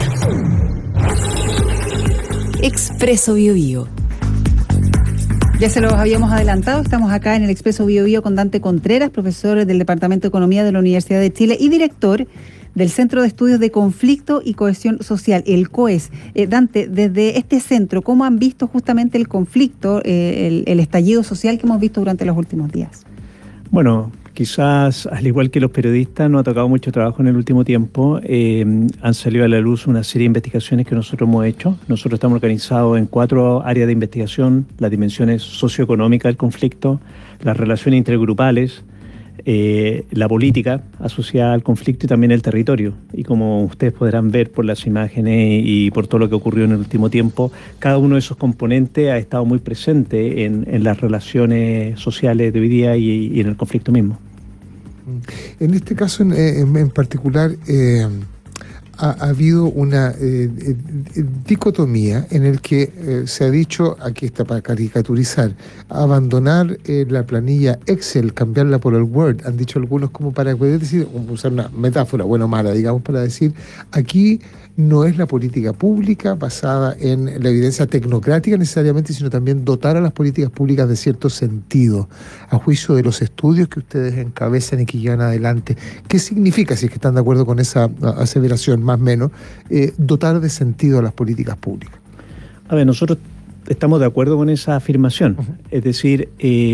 Expreso Bio Bio. Ya se los habíamos adelantado, estamos acá en el Expreso Bio Bio con Dante Contreras, profesor del Departamento de Economía de la Universidad de Chile y director del Centro de Estudios de Conflicto y Cohesión Social, el COES. Dante, desde este centro, ¿cómo han visto justamente el conflicto, el estallido social que hemos visto durante los últimos días? Bueno, quizás, al igual que los periodistas, nos ha tocado mucho trabajo en el último tiempo. Han salido a la luz una serie de investigaciones que nosotros hemos hecho. Nosotros estamos organizados en 4 áreas de investigación: las dimensiones socioeconómicas del conflicto, las relaciones intergrupales, la política asociada al conflicto y también el territorio. Y como ustedes podrán ver por las imágenes y por todo lo que ocurrió en el último tiempo, cada uno de esos componentes ha estado muy presente en las relaciones sociales de hoy día y en el conflicto mismo. En este caso en particular, ha habido una dicotomía en el que se ha dicho, aquí está para caricaturizar, abandonar la planilla Excel, cambiarla por el Word. Han dicho algunos como para poder decir, usar una metáfora, buena o mala, digamos, para decir, aquí no es la política pública basada en la evidencia tecnocrática necesariamente, sino también dotar a las políticas públicas de cierto sentido, a juicio de los estudios que ustedes encabezan y que llevan adelante. ¿Qué significa, si es que están de acuerdo con esa aseveración, más o menos, dotar de sentido a las políticas públicas? A ver, nosotros estamos de acuerdo con esa afirmación. Es decir,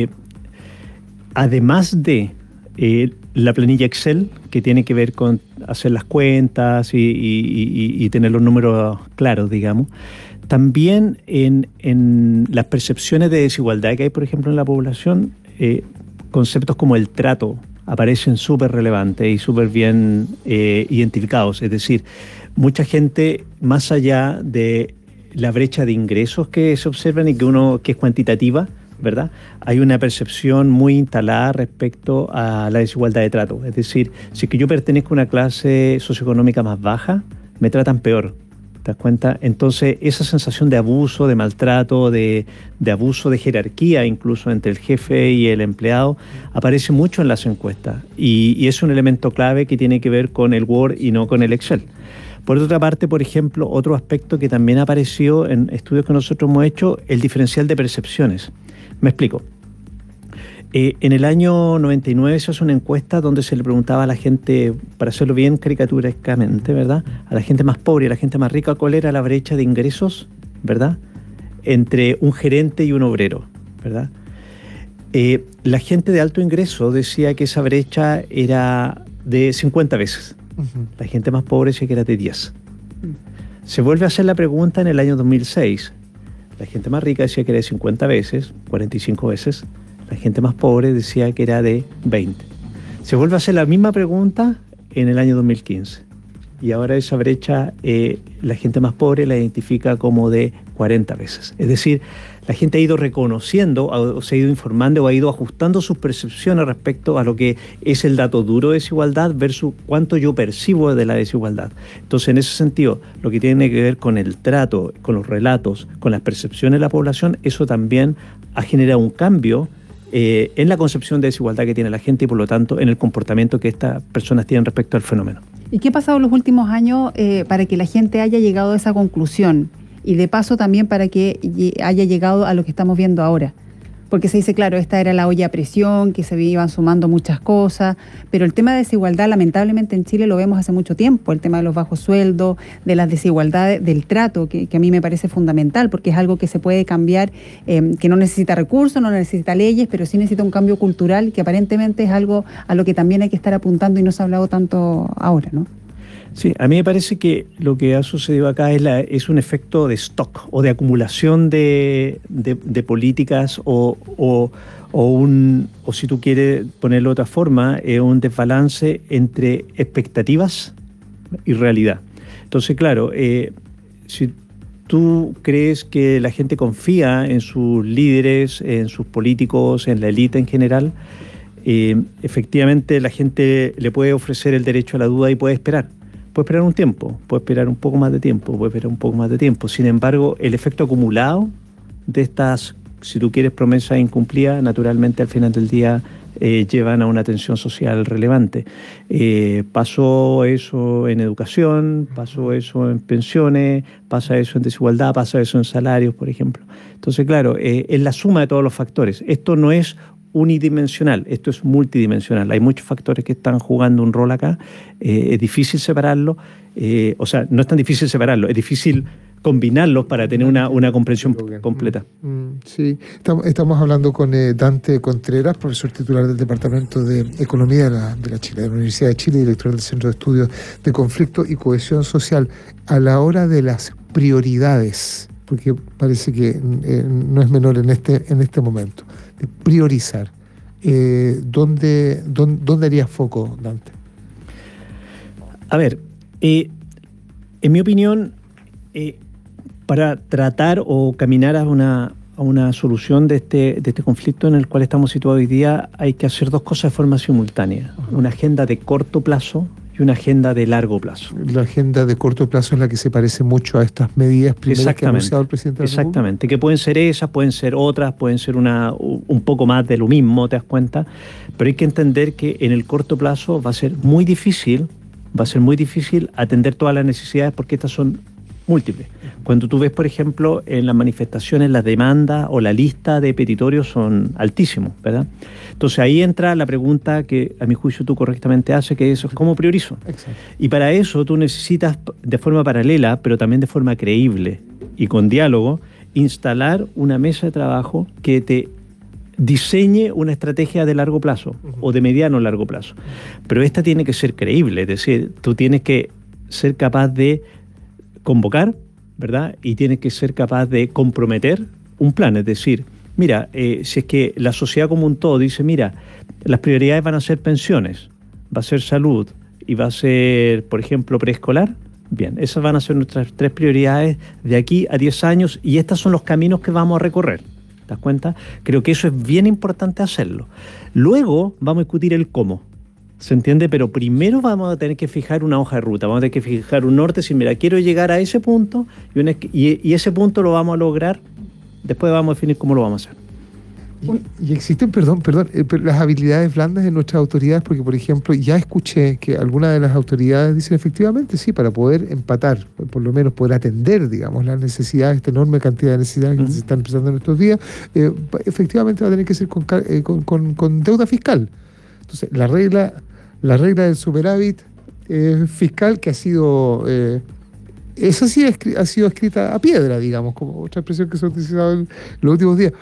además de la planilla Excel, que tiene que ver con hacer las cuentas y tener los números claros, digamos, también en las percepciones de desigualdad que hay, por ejemplo, en la población, conceptos como el trato aparecen súper relevantes y súper bien identificados. Es decir, mucha gente, más allá de la brecha de ingresos que se observan y que es cuantitativa, ¿verdad? Hay una percepción muy instalada respecto a la desigualdad de trato. Es decir, si es que yo pertenezco a una clase socioeconómica más baja, me tratan peor. ¿Te das cuenta? Entonces, esa sensación de abuso, de maltrato, de abuso de jerarquía, incluso entre el jefe y el empleado, aparece mucho en las encuestas. Y es un elemento clave que tiene que ver con el Word y no con el Excel. Por otra parte, por ejemplo, otro aspecto que también apareció en estudios que nosotros hemos hecho, el diferencial de percepciones. Me explico. En el año 99 se hace una encuesta donde se le preguntaba a la gente, para hacerlo bien caricaturescamente, ¿verdad?, a la gente más pobre y a la gente más rica, cuál era la brecha de ingresos, ¿verdad?, entre un gerente y un obrero, ¿verdad? La gente de alto ingreso decía que esa brecha era de 50 veces. La gente más pobre decía que era de 10. Se vuelve a hacer la pregunta en el año 2006. La gente más rica decía que era de 50 veces, 45 veces. La gente más pobre decía que era de 20. Se vuelve a hacer la misma pregunta en el año 2015. Y ahora esa brecha, la gente más pobre la identifica como de 40 veces. Es decir, la gente ha ido reconociendo, o se ha ido informando o ha ido ajustando sus percepciones respecto a lo que es el dato duro de desigualdad versus cuánto yo percibo de la desigualdad. Entonces, en ese sentido, lo que tiene que ver con el trato, con los relatos, con las percepciones de la población, eso también ha generado un cambio en la concepción de desigualdad que tiene la gente y, por lo tanto, en el comportamiento que estas personas tienen respecto al fenómeno. ¿Y qué ha pasado en los últimos años para que la gente haya llegado a esa conclusión? Y de paso también para que haya llegado a lo que estamos viendo ahora. Porque se dice, claro, esta era la olla a presión, que se iban sumando muchas cosas, pero el tema de desigualdad, lamentablemente en Chile lo vemos hace mucho tiempo, el tema de los bajos sueldos, de las desigualdades, del trato, que a mí me parece fundamental, porque es algo que se puede cambiar, que no necesita recursos, no necesita leyes, pero sí necesita un cambio cultural, que aparentemente es algo a lo que también hay que estar apuntando y no se ha hablado tanto ahora, ¿no? Sí, a mí me parece que lo que ha sucedido acá es un efecto de stock o de acumulación de políticas o si tú quieres ponerlo de otra forma, un desbalance entre expectativas y realidad. Entonces, claro, si tú crees que la gente confía en sus líderes, en sus políticos, en la élite en general, efectivamente la gente le puede ofrecer el derecho a la duda y puede esperar. Puede esperar un tiempo, puede esperar un poco más de tiempo, puede esperar un poco más de tiempo. Sin embargo, el efecto acumulado de estas, si tú quieres, promesas incumplidas, naturalmente al final del día llevan a una tensión social relevante. Pasó eso en educación, pasó eso en pensiones, pasa eso en desigualdad, pasa eso en salarios, por ejemplo. Entonces, claro, es la suma de todos los factores. Esto no es unidimensional, esto es multidimensional. Hay muchos factores que están jugando un rol acá. Es difícil separarlo, o sea, no es tan difícil separarlo, es difícil combinarlos para tener una comprensión completa. Sí, estamos hablando con Dante Contreras, profesor titular del Departamento de Economía de la Universidad de Chile, director del Centro de Estudios de Conflicto y Cohesión Social. A la hora de las prioridades, porque parece que no es menor en este momento, de priorizar, ¿dónde harías foco, Dante? A ver, en mi opinión, para tratar o caminar a una solución de este conflicto en el cual estamos situados hoy día, hay que hacer dos cosas de forma simultánea. Una agenda de corto plazo y una agenda de largo plazo. La agenda de corto plazo es la que se parece mucho a estas medidas primeras que ha anunciado el presidente de la República. Exactamente, que pueden ser esas, pueden ser otras, pueden ser un poco más de lo mismo, ¿te das cuenta? Pero hay que entender que en el corto plazo va a ser muy difícil atender todas las necesidades porque estas son múltiples. Cuando tú ves, por ejemplo, en las manifestaciones, las demandas o la lista de petitorios son altísimos, ¿verdad? Entonces ahí entra la pregunta que a mi juicio tú correctamente haces, que es ¿cómo priorizo? Exacto. Y para eso tú necesitas de forma paralela, pero también de forma creíble y con diálogo, instalar una mesa de trabajo que te diseñe una estrategia de largo plazo o de mediano a largo plazo. Pero esta tiene que ser creíble, es decir, tú tienes que ser capaz de convocar, ¿verdad? Y tienes que ser capaz de comprometer un plan, es decir, mira, si es que la sociedad como un todo dice, mira, las prioridades van a ser pensiones, va a ser salud y va a ser, por ejemplo, preescolar, bien, esas van a ser nuestras 3 prioridades de aquí a 10 años y estos son los caminos que vamos a recorrer. ¿Te das cuenta? Creo que eso es bien importante hacerlo. Luego vamos a discutir el cómo. ¿Se entiende? Pero primero vamos a tener que fijar una hoja de ruta, vamos a tener que fijar un norte, decir, mira, quiero llegar a ese punto y ese punto lo vamos a lograr, después vamos a definir cómo lo vamos a hacer. Y existen, perdón, las habilidades blandas de nuestras autoridades, porque, por ejemplo, ya escuché que algunas de las autoridades dicen efectivamente, sí, para poder empatar, por lo menos poder atender, digamos, las necesidades, esta enorme cantidad de necesidades que se están empezando en estos días, efectivamente va a tener que ser con deuda fiscal. Entonces, la regla del superávit fiscal que ha sido... eso sí ha sido escrita a piedra, digamos, como otra expresión que se ha utilizado en los últimos días.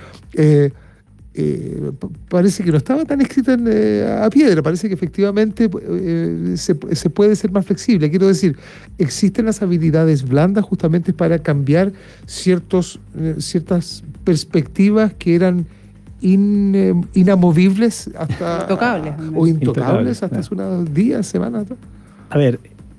Parece que no estaba tan escrita a piedra, parece que efectivamente se puede ser más flexible. Quiero decir, existen las habilidades blandas justamente para cambiar ciertas perspectivas que eran inamovibles hasta intocables hasta hace unos días, semanas. A ver,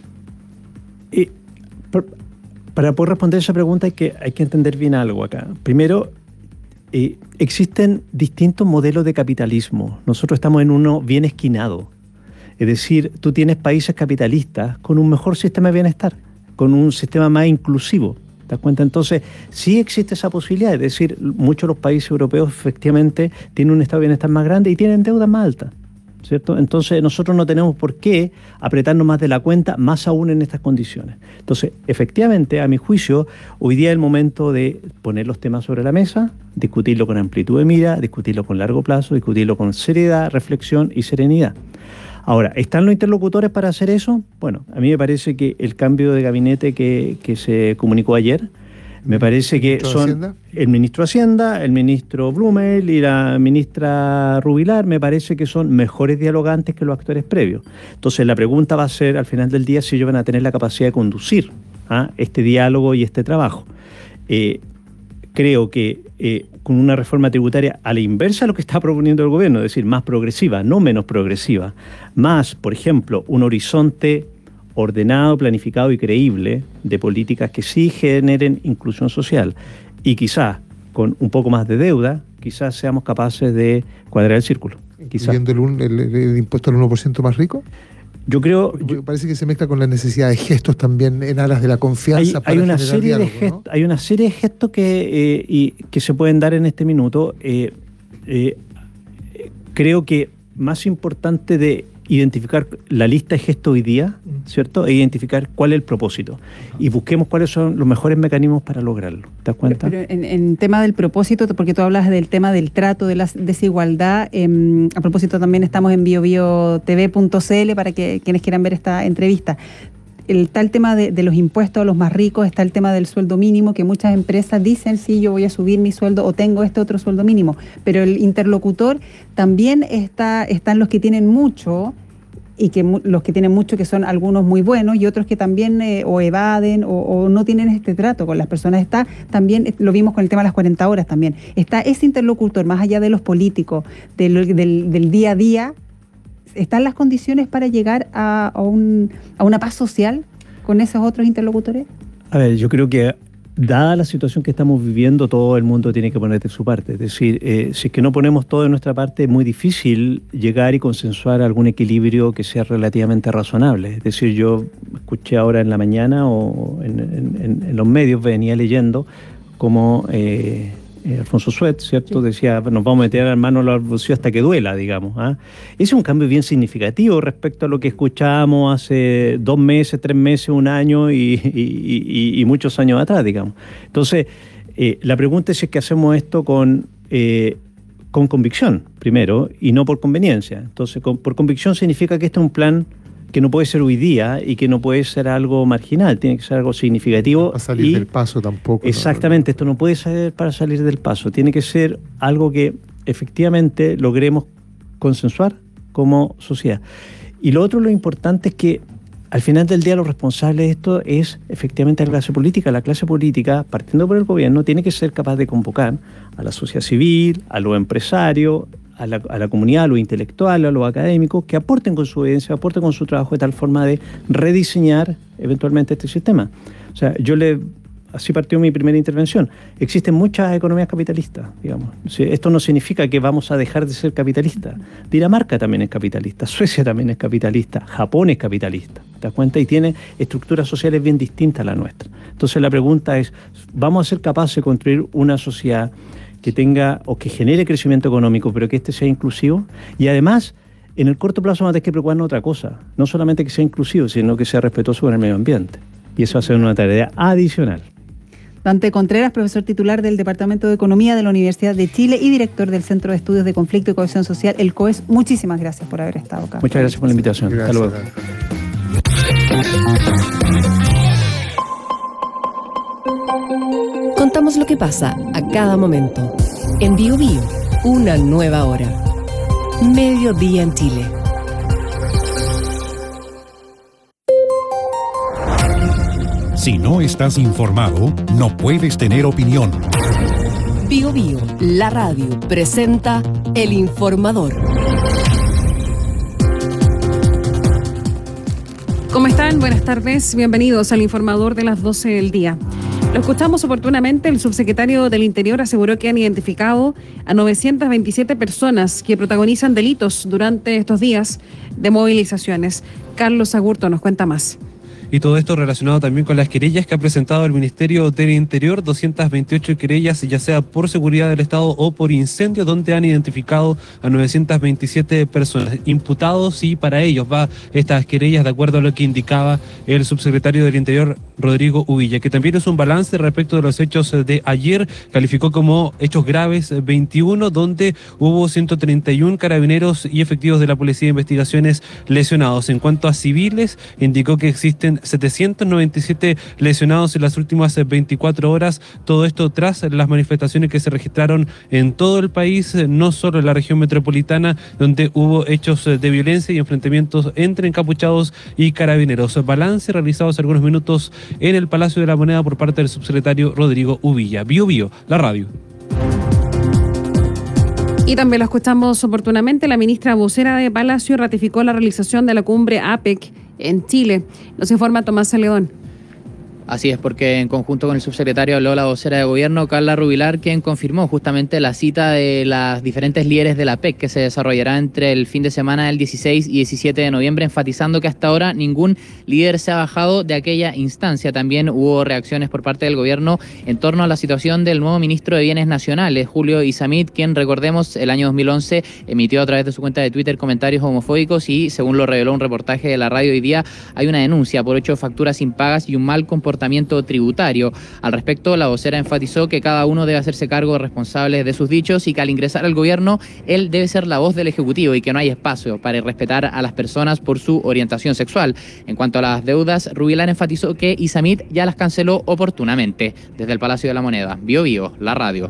para poder responder esa pregunta hay que entender bien algo acá. Primero, existen distintos modelos de capitalismo. Nosotros estamos en uno bien esquinado. Es decir, tú tienes países capitalistas con un mejor sistema de bienestar, con un sistema más inclusivo. ¿Te das cuenta? Entonces, sí existe esa posibilidad. Es decir, muchos de los países europeos efectivamente tienen un estado de bienestar más grande y tienen deudas más altas, ¿cierto? Entonces, nosotros no tenemos por qué apretarnos más de la cuenta, más aún en estas condiciones. Entonces, efectivamente, a mi juicio, hoy día es el momento de poner los temas sobre la mesa, discutirlo con amplitud de mira, discutirlo con largo plazo, discutirlo con seriedad, reflexión y serenidad. Ahora, ¿están los interlocutores para hacer eso? Bueno, a mí me parece que el cambio de gabinete que se comunicó ayer Me parece que son el ministro de Hacienda, el ministro Blumel y la ministra Rubilar, me parece que son mejores dialogantes que los actores previos. Entonces la pregunta va a ser al final del día si ellos van a tener la capacidad de conducir este diálogo y este trabajo. Creo que con una reforma tributaria a la inversa de lo que está proponiendo el gobierno, es decir, más progresiva, no menos progresiva, más, por ejemplo, un horizonte ordenado, planificado y creíble de políticas que sí generen inclusión social y quizás con un poco más de deuda, quizás seamos capaces de cuadrar el círculo. ¿Incluyendo el impuesto al 1% más rico? Yo creo... Parece que se mezcla con la necesidad de gestos también en aras de la confianza. Hay una serie de gestos, ¿no? Hay una serie de gestos que se pueden dar en este minuto. Creo que más importante de identificar la lista de gestos hoy día, ¿cierto? E identificar cuál es el propósito. Y busquemos cuáles son los mejores mecanismos para lograrlo. ¿Te das cuenta? Pero en tema del propósito, porque tú hablas del tema del trato, de la desigualdad, a propósito también estamos en biobiotv.cl para que quienes quieran ver esta entrevista. Está el tema de los impuestos a los más ricos, está el tema del sueldo mínimo, que muchas empresas dicen, sí, yo voy a subir mi sueldo o tengo este otro sueldo mínimo, pero el interlocutor también están los que tienen mucho y que los que tienen mucho, que son algunos muy buenos y otros que también o evaden o no tienen este trato con las personas. Está también, lo vimos con el tema de las 40 horas también, está ese interlocutor más allá de los políticos, del día a día. ¿Están las condiciones para llegar a una paz social con esos otros interlocutores? A ver, yo creo que dada la situación que estamos viviendo, todo el mundo tiene que poner de su parte. Es decir, si es que no ponemos todo de nuestra parte, es muy difícil llegar y consensuar algún equilibrio que sea relativamente razonable. Es decir, yo escuché ahora en la mañana o en los medios, venía leyendo como Alfonso Suet, ¿cierto? Sí. Decía, nos vamos a meter las manos al bolsillo hasta que duela, digamos. Ese es un cambio bien significativo respecto a lo que escuchábamos hace 2 meses, 3 meses, 1 año y muchos años atrás, digamos. Entonces, la pregunta es si es que hacemos esto con convicción, primero, y no por conveniencia. Entonces, por convicción significa que este es un plan que no puede ser hoy día y que no puede ser algo marginal, tiene que ser algo significativo. Para salir del paso tampoco. Exactamente, esto no puede ser para salir del paso, tiene que ser algo que efectivamente logremos consensuar como sociedad. Y lo otro, lo importante es que al final del día lo responsable de esto es efectivamente la clase política. La clase política, partiendo por el gobierno, tiene que ser capaz de convocar a la sociedad civil, a los empresarios, a la comunidad, a los intelectuales, a los académicos, que aporten con su evidencia, aporten con su trabajo de tal forma de rediseñar eventualmente este sistema. O sea, así partió mi primera intervención. Existen muchas economías capitalistas, digamos. Esto no significa que vamos a dejar de ser capitalistas. Dinamarca también es capitalista, Suecia también es capitalista, Japón es capitalista, ¿te das cuenta? Y tiene estructuras sociales bien distintas a la nuestra. Entonces la pregunta es, ¿vamos a ser capaces de construir una sociedad que tenga o que genere crecimiento económico, pero que este sea inclusivo? Y además, en el corto plazo vamos a tener que preocuparnos de otra cosa. No solamente que sea inclusivo, sino que sea respetuoso con el medio ambiente. Y eso va a ser una tarea adicional. Dante Contreras, profesor titular del Departamento de Economía de la Universidad de Chile y director del Centro de Estudios de Conflicto y Cohesión Social, el COES. Muchísimas gracias por haber estado acá. Muchas gracias por la invitación. Hasta luego. Contamos lo que pasa a cada momento. En Bio Bio, una nueva hora. Mediodía en Chile. Si no estás informado, no puedes tener opinión. Bio Bio, la radio, presenta El Informador. ¿Cómo están? Buenas tardes. Bienvenidos al Informador de las 12 del día. Lo escuchamos oportunamente. El subsecretario del Interior aseguró que han identificado a 927 personas que protagonizan delitos durante estos días de movilizaciones. Carlos Agurto nos cuenta más. Y todo esto relacionado también con las querellas que ha presentado el Ministerio del Interior, 228 querellas, ya sea por seguridad del Estado o por incendio, donde han identificado a 927 personas imputados, y para ellos va estas querellas de acuerdo a lo que indicaba el subsecretario del Interior, Rodrigo Uvilla, que también es un balance respecto de los hechos de ayer. Calificó como hechos graves 21, donde hubo 131 carabineros y efectivos de la Policía de Investigaciones lesionados. En cuanto a civiles, indicó que existen 797 lesionados en las últimas 24 horas. Todo esto tras las manifestaciones que se registraron en todo el país, no solo en la región metropolitana, donde hubo hechos de violencia y enfrentamientos entre encapuchados y carabineros. Balance realizado hace algunos minutos en el Palacio de la Moneda por parte del subsecretario Rodrigo Uvilla. Bio Bio, la radio. Y también lo escuchamos oportunamente. La ministra vocera de Palacio ratificó la realización de la cumbre APEC en Chile. Nos informa Tomás Celedón. Así es, porque en conjunto con el subsecretario habló la vocera de gobierno, Carla Rubilar, quien confirmó justamente la cita de las diferentes líderes de la PEC que se desarrollará entre el fin de semana del 16 y 17 de noviembre, enfatizando que hasta ahora ningún líder se ha bajado de aquella instancia. También hubo reacciones por parte del gobierno en torno a la situación del nuevo ministro de Bienes Nacionales, Julio Isamit, quien, recordemos, el año 2011 emitió a través de su cuenta de Twitter comentarios homofóbicos y, según lo reveló un reportaje de la radio Hoy Día, hay una denuncia por 8 facturas impagas y un mal comportamiento tributario. Al respecto, la vocera enfatizó que cada uno debe hacerse cargo responsable de sus dichos y que al ingresar al gobierno, él debe ser la voz del Ejecutivo y que no hay espacio para respetar a las personas por su orientación sexual. En cuanto a las deudas, Rubilar enfatizó que Isamit ya las canceló oportunamente. Desde el Palacio de la Moneda, Bio Bio, la radio.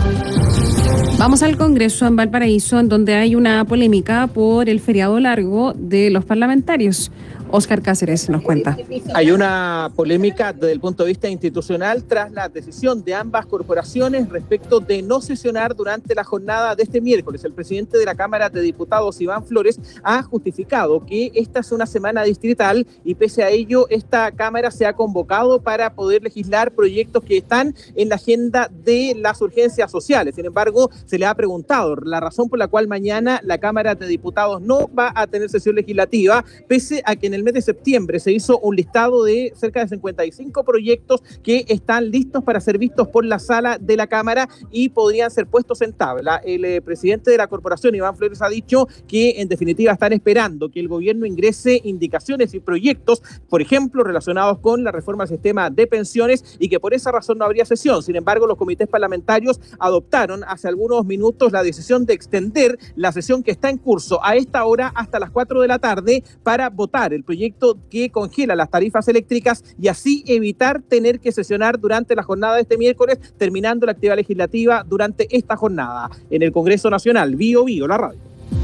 Vamos al Congreso en Valparaíso, en donde hay una polémica por el feriado largo de los parlamentarios. Óscar Cáceres nos cuenta. Hay una polémica desde el punto de vista institucional tras la decisión de ambas corporaciones respecto de no sesionar durante la jornada de este miércoles. El presidente de la Cámara de Diputados, Iván Flores, ha justificado que esta es una semana distrital y pese a ello esta Cámara se ha convocado para poder legislar proyectos que están en la agenda de las urgencias sociales. Sin embargo, se le ha preguntado la razón por la cual mañana la Cámara de Diputados no va a tener sesión legislativa, pese a que en el mes de septiembre se hizo un listado de cerca de 55 proyectos que están listos para ser vistos por la sala de la Cámara y podrían ser puestos en tabla. El presidente de la corporación, Iván Flores, ha dicho que en definitiva están esperando que el gobierno ingrese indicaciones y proyectos, por ejemplo, relacionados con la reforma al sistema de pensiones y que por esa razón no habría sesión. Sin embargo, los comités parlamentarios adoptaron hace algunos minutos la decisión de extender la sesión que está en curso a esta hora hasta las 4 de la tarde para votar el proyecto que congela las tarifas eléctricas y así evitar tener que sesionar durante la jornada de este miércoles, terminando la actividad legislativa durante esta jornada. En el Congreso Nacional, Bio Bio, la radio.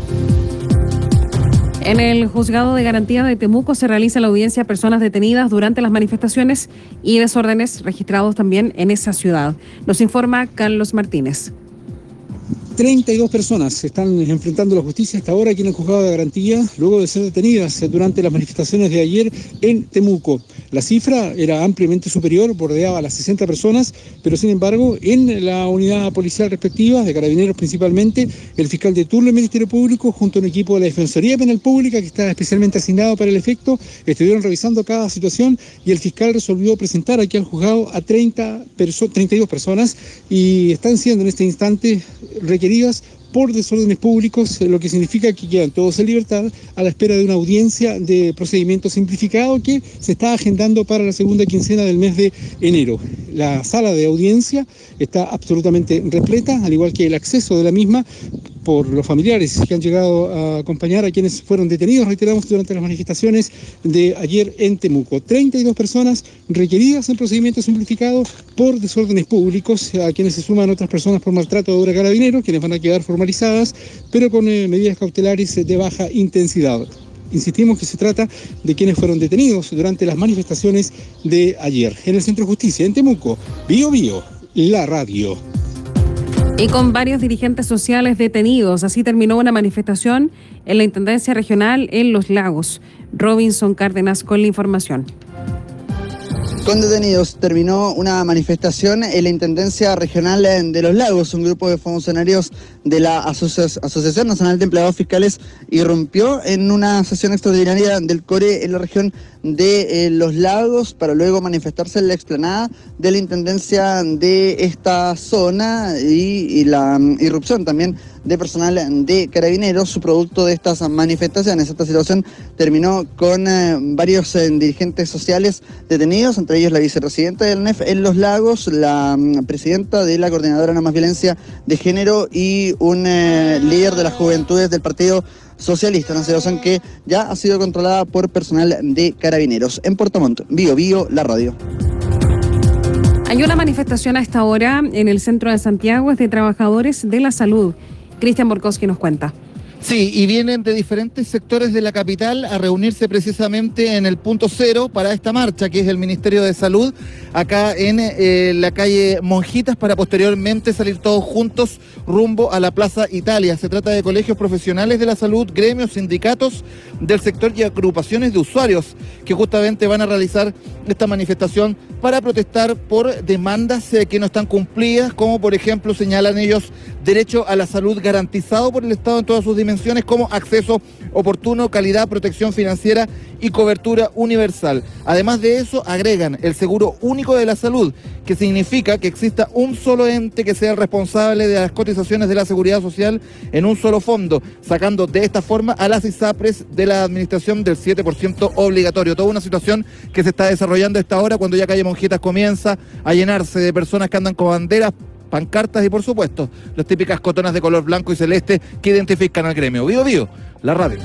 En el Juzgado de Garantía de Temuco se realiza la audiencia a personas detenidas durante las manifestaciones y desórdenes registrados también en esa ciudad. Nos informa Carlos Martínez. 32 personas se están enfrentando a la justicia hasta ahora aquí en el Juzgado de Garantía, luego de ser detenidas durante las manifestaciones de ayer en Temuco. La cifra era ampliamente superior, bordeaba las 60 personas, pero sin embargo, en la unidad policial respectiva, de Carabineros principalmente, el fiscal de turno del Ministerio Público, junto a un equipo de la Defensoría Penal Pública, que está especialmente asignado para el efecto, estuvieron revisando cada situación y el fiscal resolvió presentar aquí al juzgado a 32 personas y están siendo en este instante requeridas por desórdenes públicos, lo que significa que quedan todos en libertad a la espera de una audiencia de procedimiento simplificado que se está agendando para la segunda quincena del mes de enero. La sala de audiencia está absolutamente repleta, al igual que el acceso de la misma por los familiares que han llegado a acompañar a quienes fueron detenidos, reiteramos, durante las manifestaciones de ayer en Temuco. 32 personas requeridas en procedimiento simplificado por desórdenes públicos, a quienes se suman otras personas por maltrato de obra Carabineros, quienes van a quedar formalizadas, pero con medidas cautelares de baja intensidad. Insistimos que se trata de quienes fueron detenidos durante las manifestaciones de ayer. En el Centro de Justicia, en Temuco, Bio Bio, la radio. Y con varios dirigentes sociales detenidos, así terminó una manifestación en la Intendencia Regional en Los Lagos. Robinson Cárdenas con la información. Con detenidos terminó una manifestación en la Intendencia Regional de Los Lagos. Un grupo de funcionarios de la Asociación Nacional de Empleados Fiscales irrumpió en una sesión extraordinaria del CORE en la región de Los Lagos para luego manifestarse en la explanada de la Intendencia de esta zona y la irrupción también de personal de Carabineros, producto de estas manifestaciones. Esta situación terminó con varios dirigentes sociales detenidos, entre ellos la vicepresidenta del NEF en Los Lagos, la presidenta de la Coordinadora No Más Violencia de Género y un líder de las juventudes del Partido Socialista, una situación que ya ha sido controlada por personal de Carabineros. En Puerto Montt, Bio Bio, la radio. Hay una manifestación a esta hora en el centro de Santiago, es de trabajadores de la salud. Cristian Borkowski nos cuenta. Sí, y vienen de diferentes sectores de la capital a reunirse precisamente en el punto cero para esta marcha, que es el Ministerio de Salud, acá en la calle Monjitas, para posteriormente salir todos juntos rumbo a la Plaza Italia. Se trata de colegios profesionales de la salud, gremios, sindicatos del sector y agrupaciones de usuarios que justamente van a realizar esta manifestación para protestar por demandas que no están cumplidas, como por ejemplo señalan ellos derecho a la salud garantizado por el Estado en todas sus dimensiones, como acceso oportuno, calidad, protección financiera y cobertura universal. Además de eso, agregan el seguro único de la salud, que significa que exista un solo ente que sea el responsable de las cotizaciones de la seguridad social en un solo fondo, sacando de esta forma a las ISAPRES de la administración del 7% obligatorio. Toda una situación que se está desarrollando a esta hora, cuando ya calle Monjitas comienza a llenarse de personas que andan con banderas, pancartas y por supuesto las típicas cotonas de color blanco y celeste que identifican al gremio. Vivo, vivo, la radio.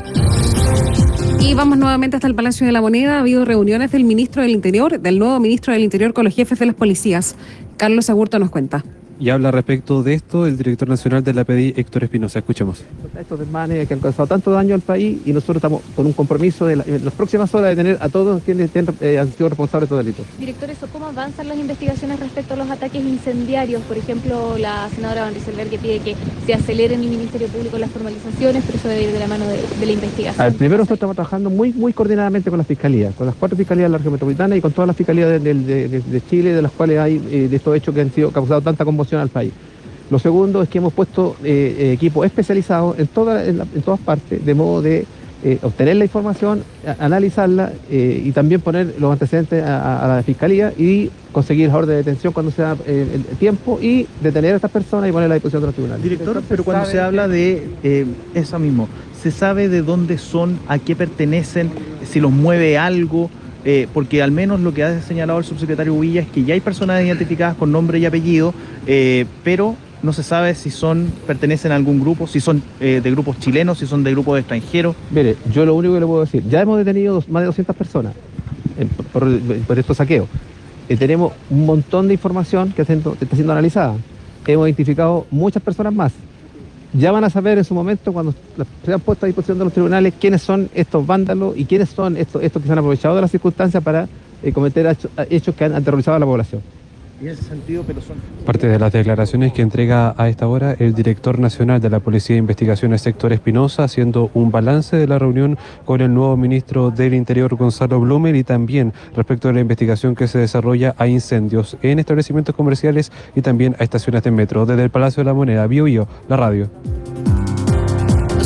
Y vamos nuevamente hasta el Palacio de la Moneda. Ha habido reuniones del ministro del Interior, del nuevo ministro del Interior, con los jefes de las policías. Carlos Agurto nos cuenta. Y habla respecto de esto el director nacional de la PDI, Héctor Espinosa. Escuchemos. Estos desmanes que han causado tanto daño al país, y nosotros estamos con un compromiso en las próximas horas de tener a todos quienes han sido responsables de estos delitos. Director, ¿cómo avanzan las investigaciones respecto a los ataques incendiarios? Por ejemplo, la senadora Van Rieselberghe pide que se acelere en el Ministerio Público las formalizaciones, pero eso debe ir de la mano de la investigación. Primero nosotros estamos trabajando muy coordinadamente con las fiscalías, con las 4 fiscalías de la región metropolitana y con todas las fiscalías de Chile, de las cuales hay de estos hechos que han sido causado tanta conmoción al país. Lo segundo es que hemos puesto equipos especializados en todas partes, de modo de obtener la información, analizarla y también poner los antecedentes a la Fiscalía y conseguir la orden de detención cuando sea el tiempo y detener a estas personas y ponerla a disposición de los tribunales. Director, pero cuando se habla de eso mismo, ¿se sabe de dónde son, a qué pertenecen, si los mueve algo? Porque al menos lo que ha señalado el subsecretario Villa es que ya hay personas identificadas con nombre y apellido, pero no se sabe si pertenecen a algún grupo, si son de grupos chilenos, si son de grupos extranjeros. Mire, yo lo único que le puedo decir, ya hemos detenido más de 200 personas por estos saqueos. Tenemos un montón de información que está siendo analizada. Hemos identificado muchas personas más. Ya van a saber en su momento, cuando sean puestos a disposición de los tribunales, quiénes son estos vándalos y quiénes son estos que se han aprovechado de las circunstancias para cometer hechos que han aterrorizado a la población. Y en ese sentido, pero son... Parte de las declaraciones que entrega a esta hora el director nacional de la Policía de Investigaciones, Héctor Espinosa, haciendo un balance de la reunión con el nuevo ministro del Interior, Gonzalo Blumer, y también respecto a la investigación que se desarrolla a incendios en establecimientos comerciales y también a estaciones de metro. Desde el Palacio de la Moneda, Bio Bio, la radio.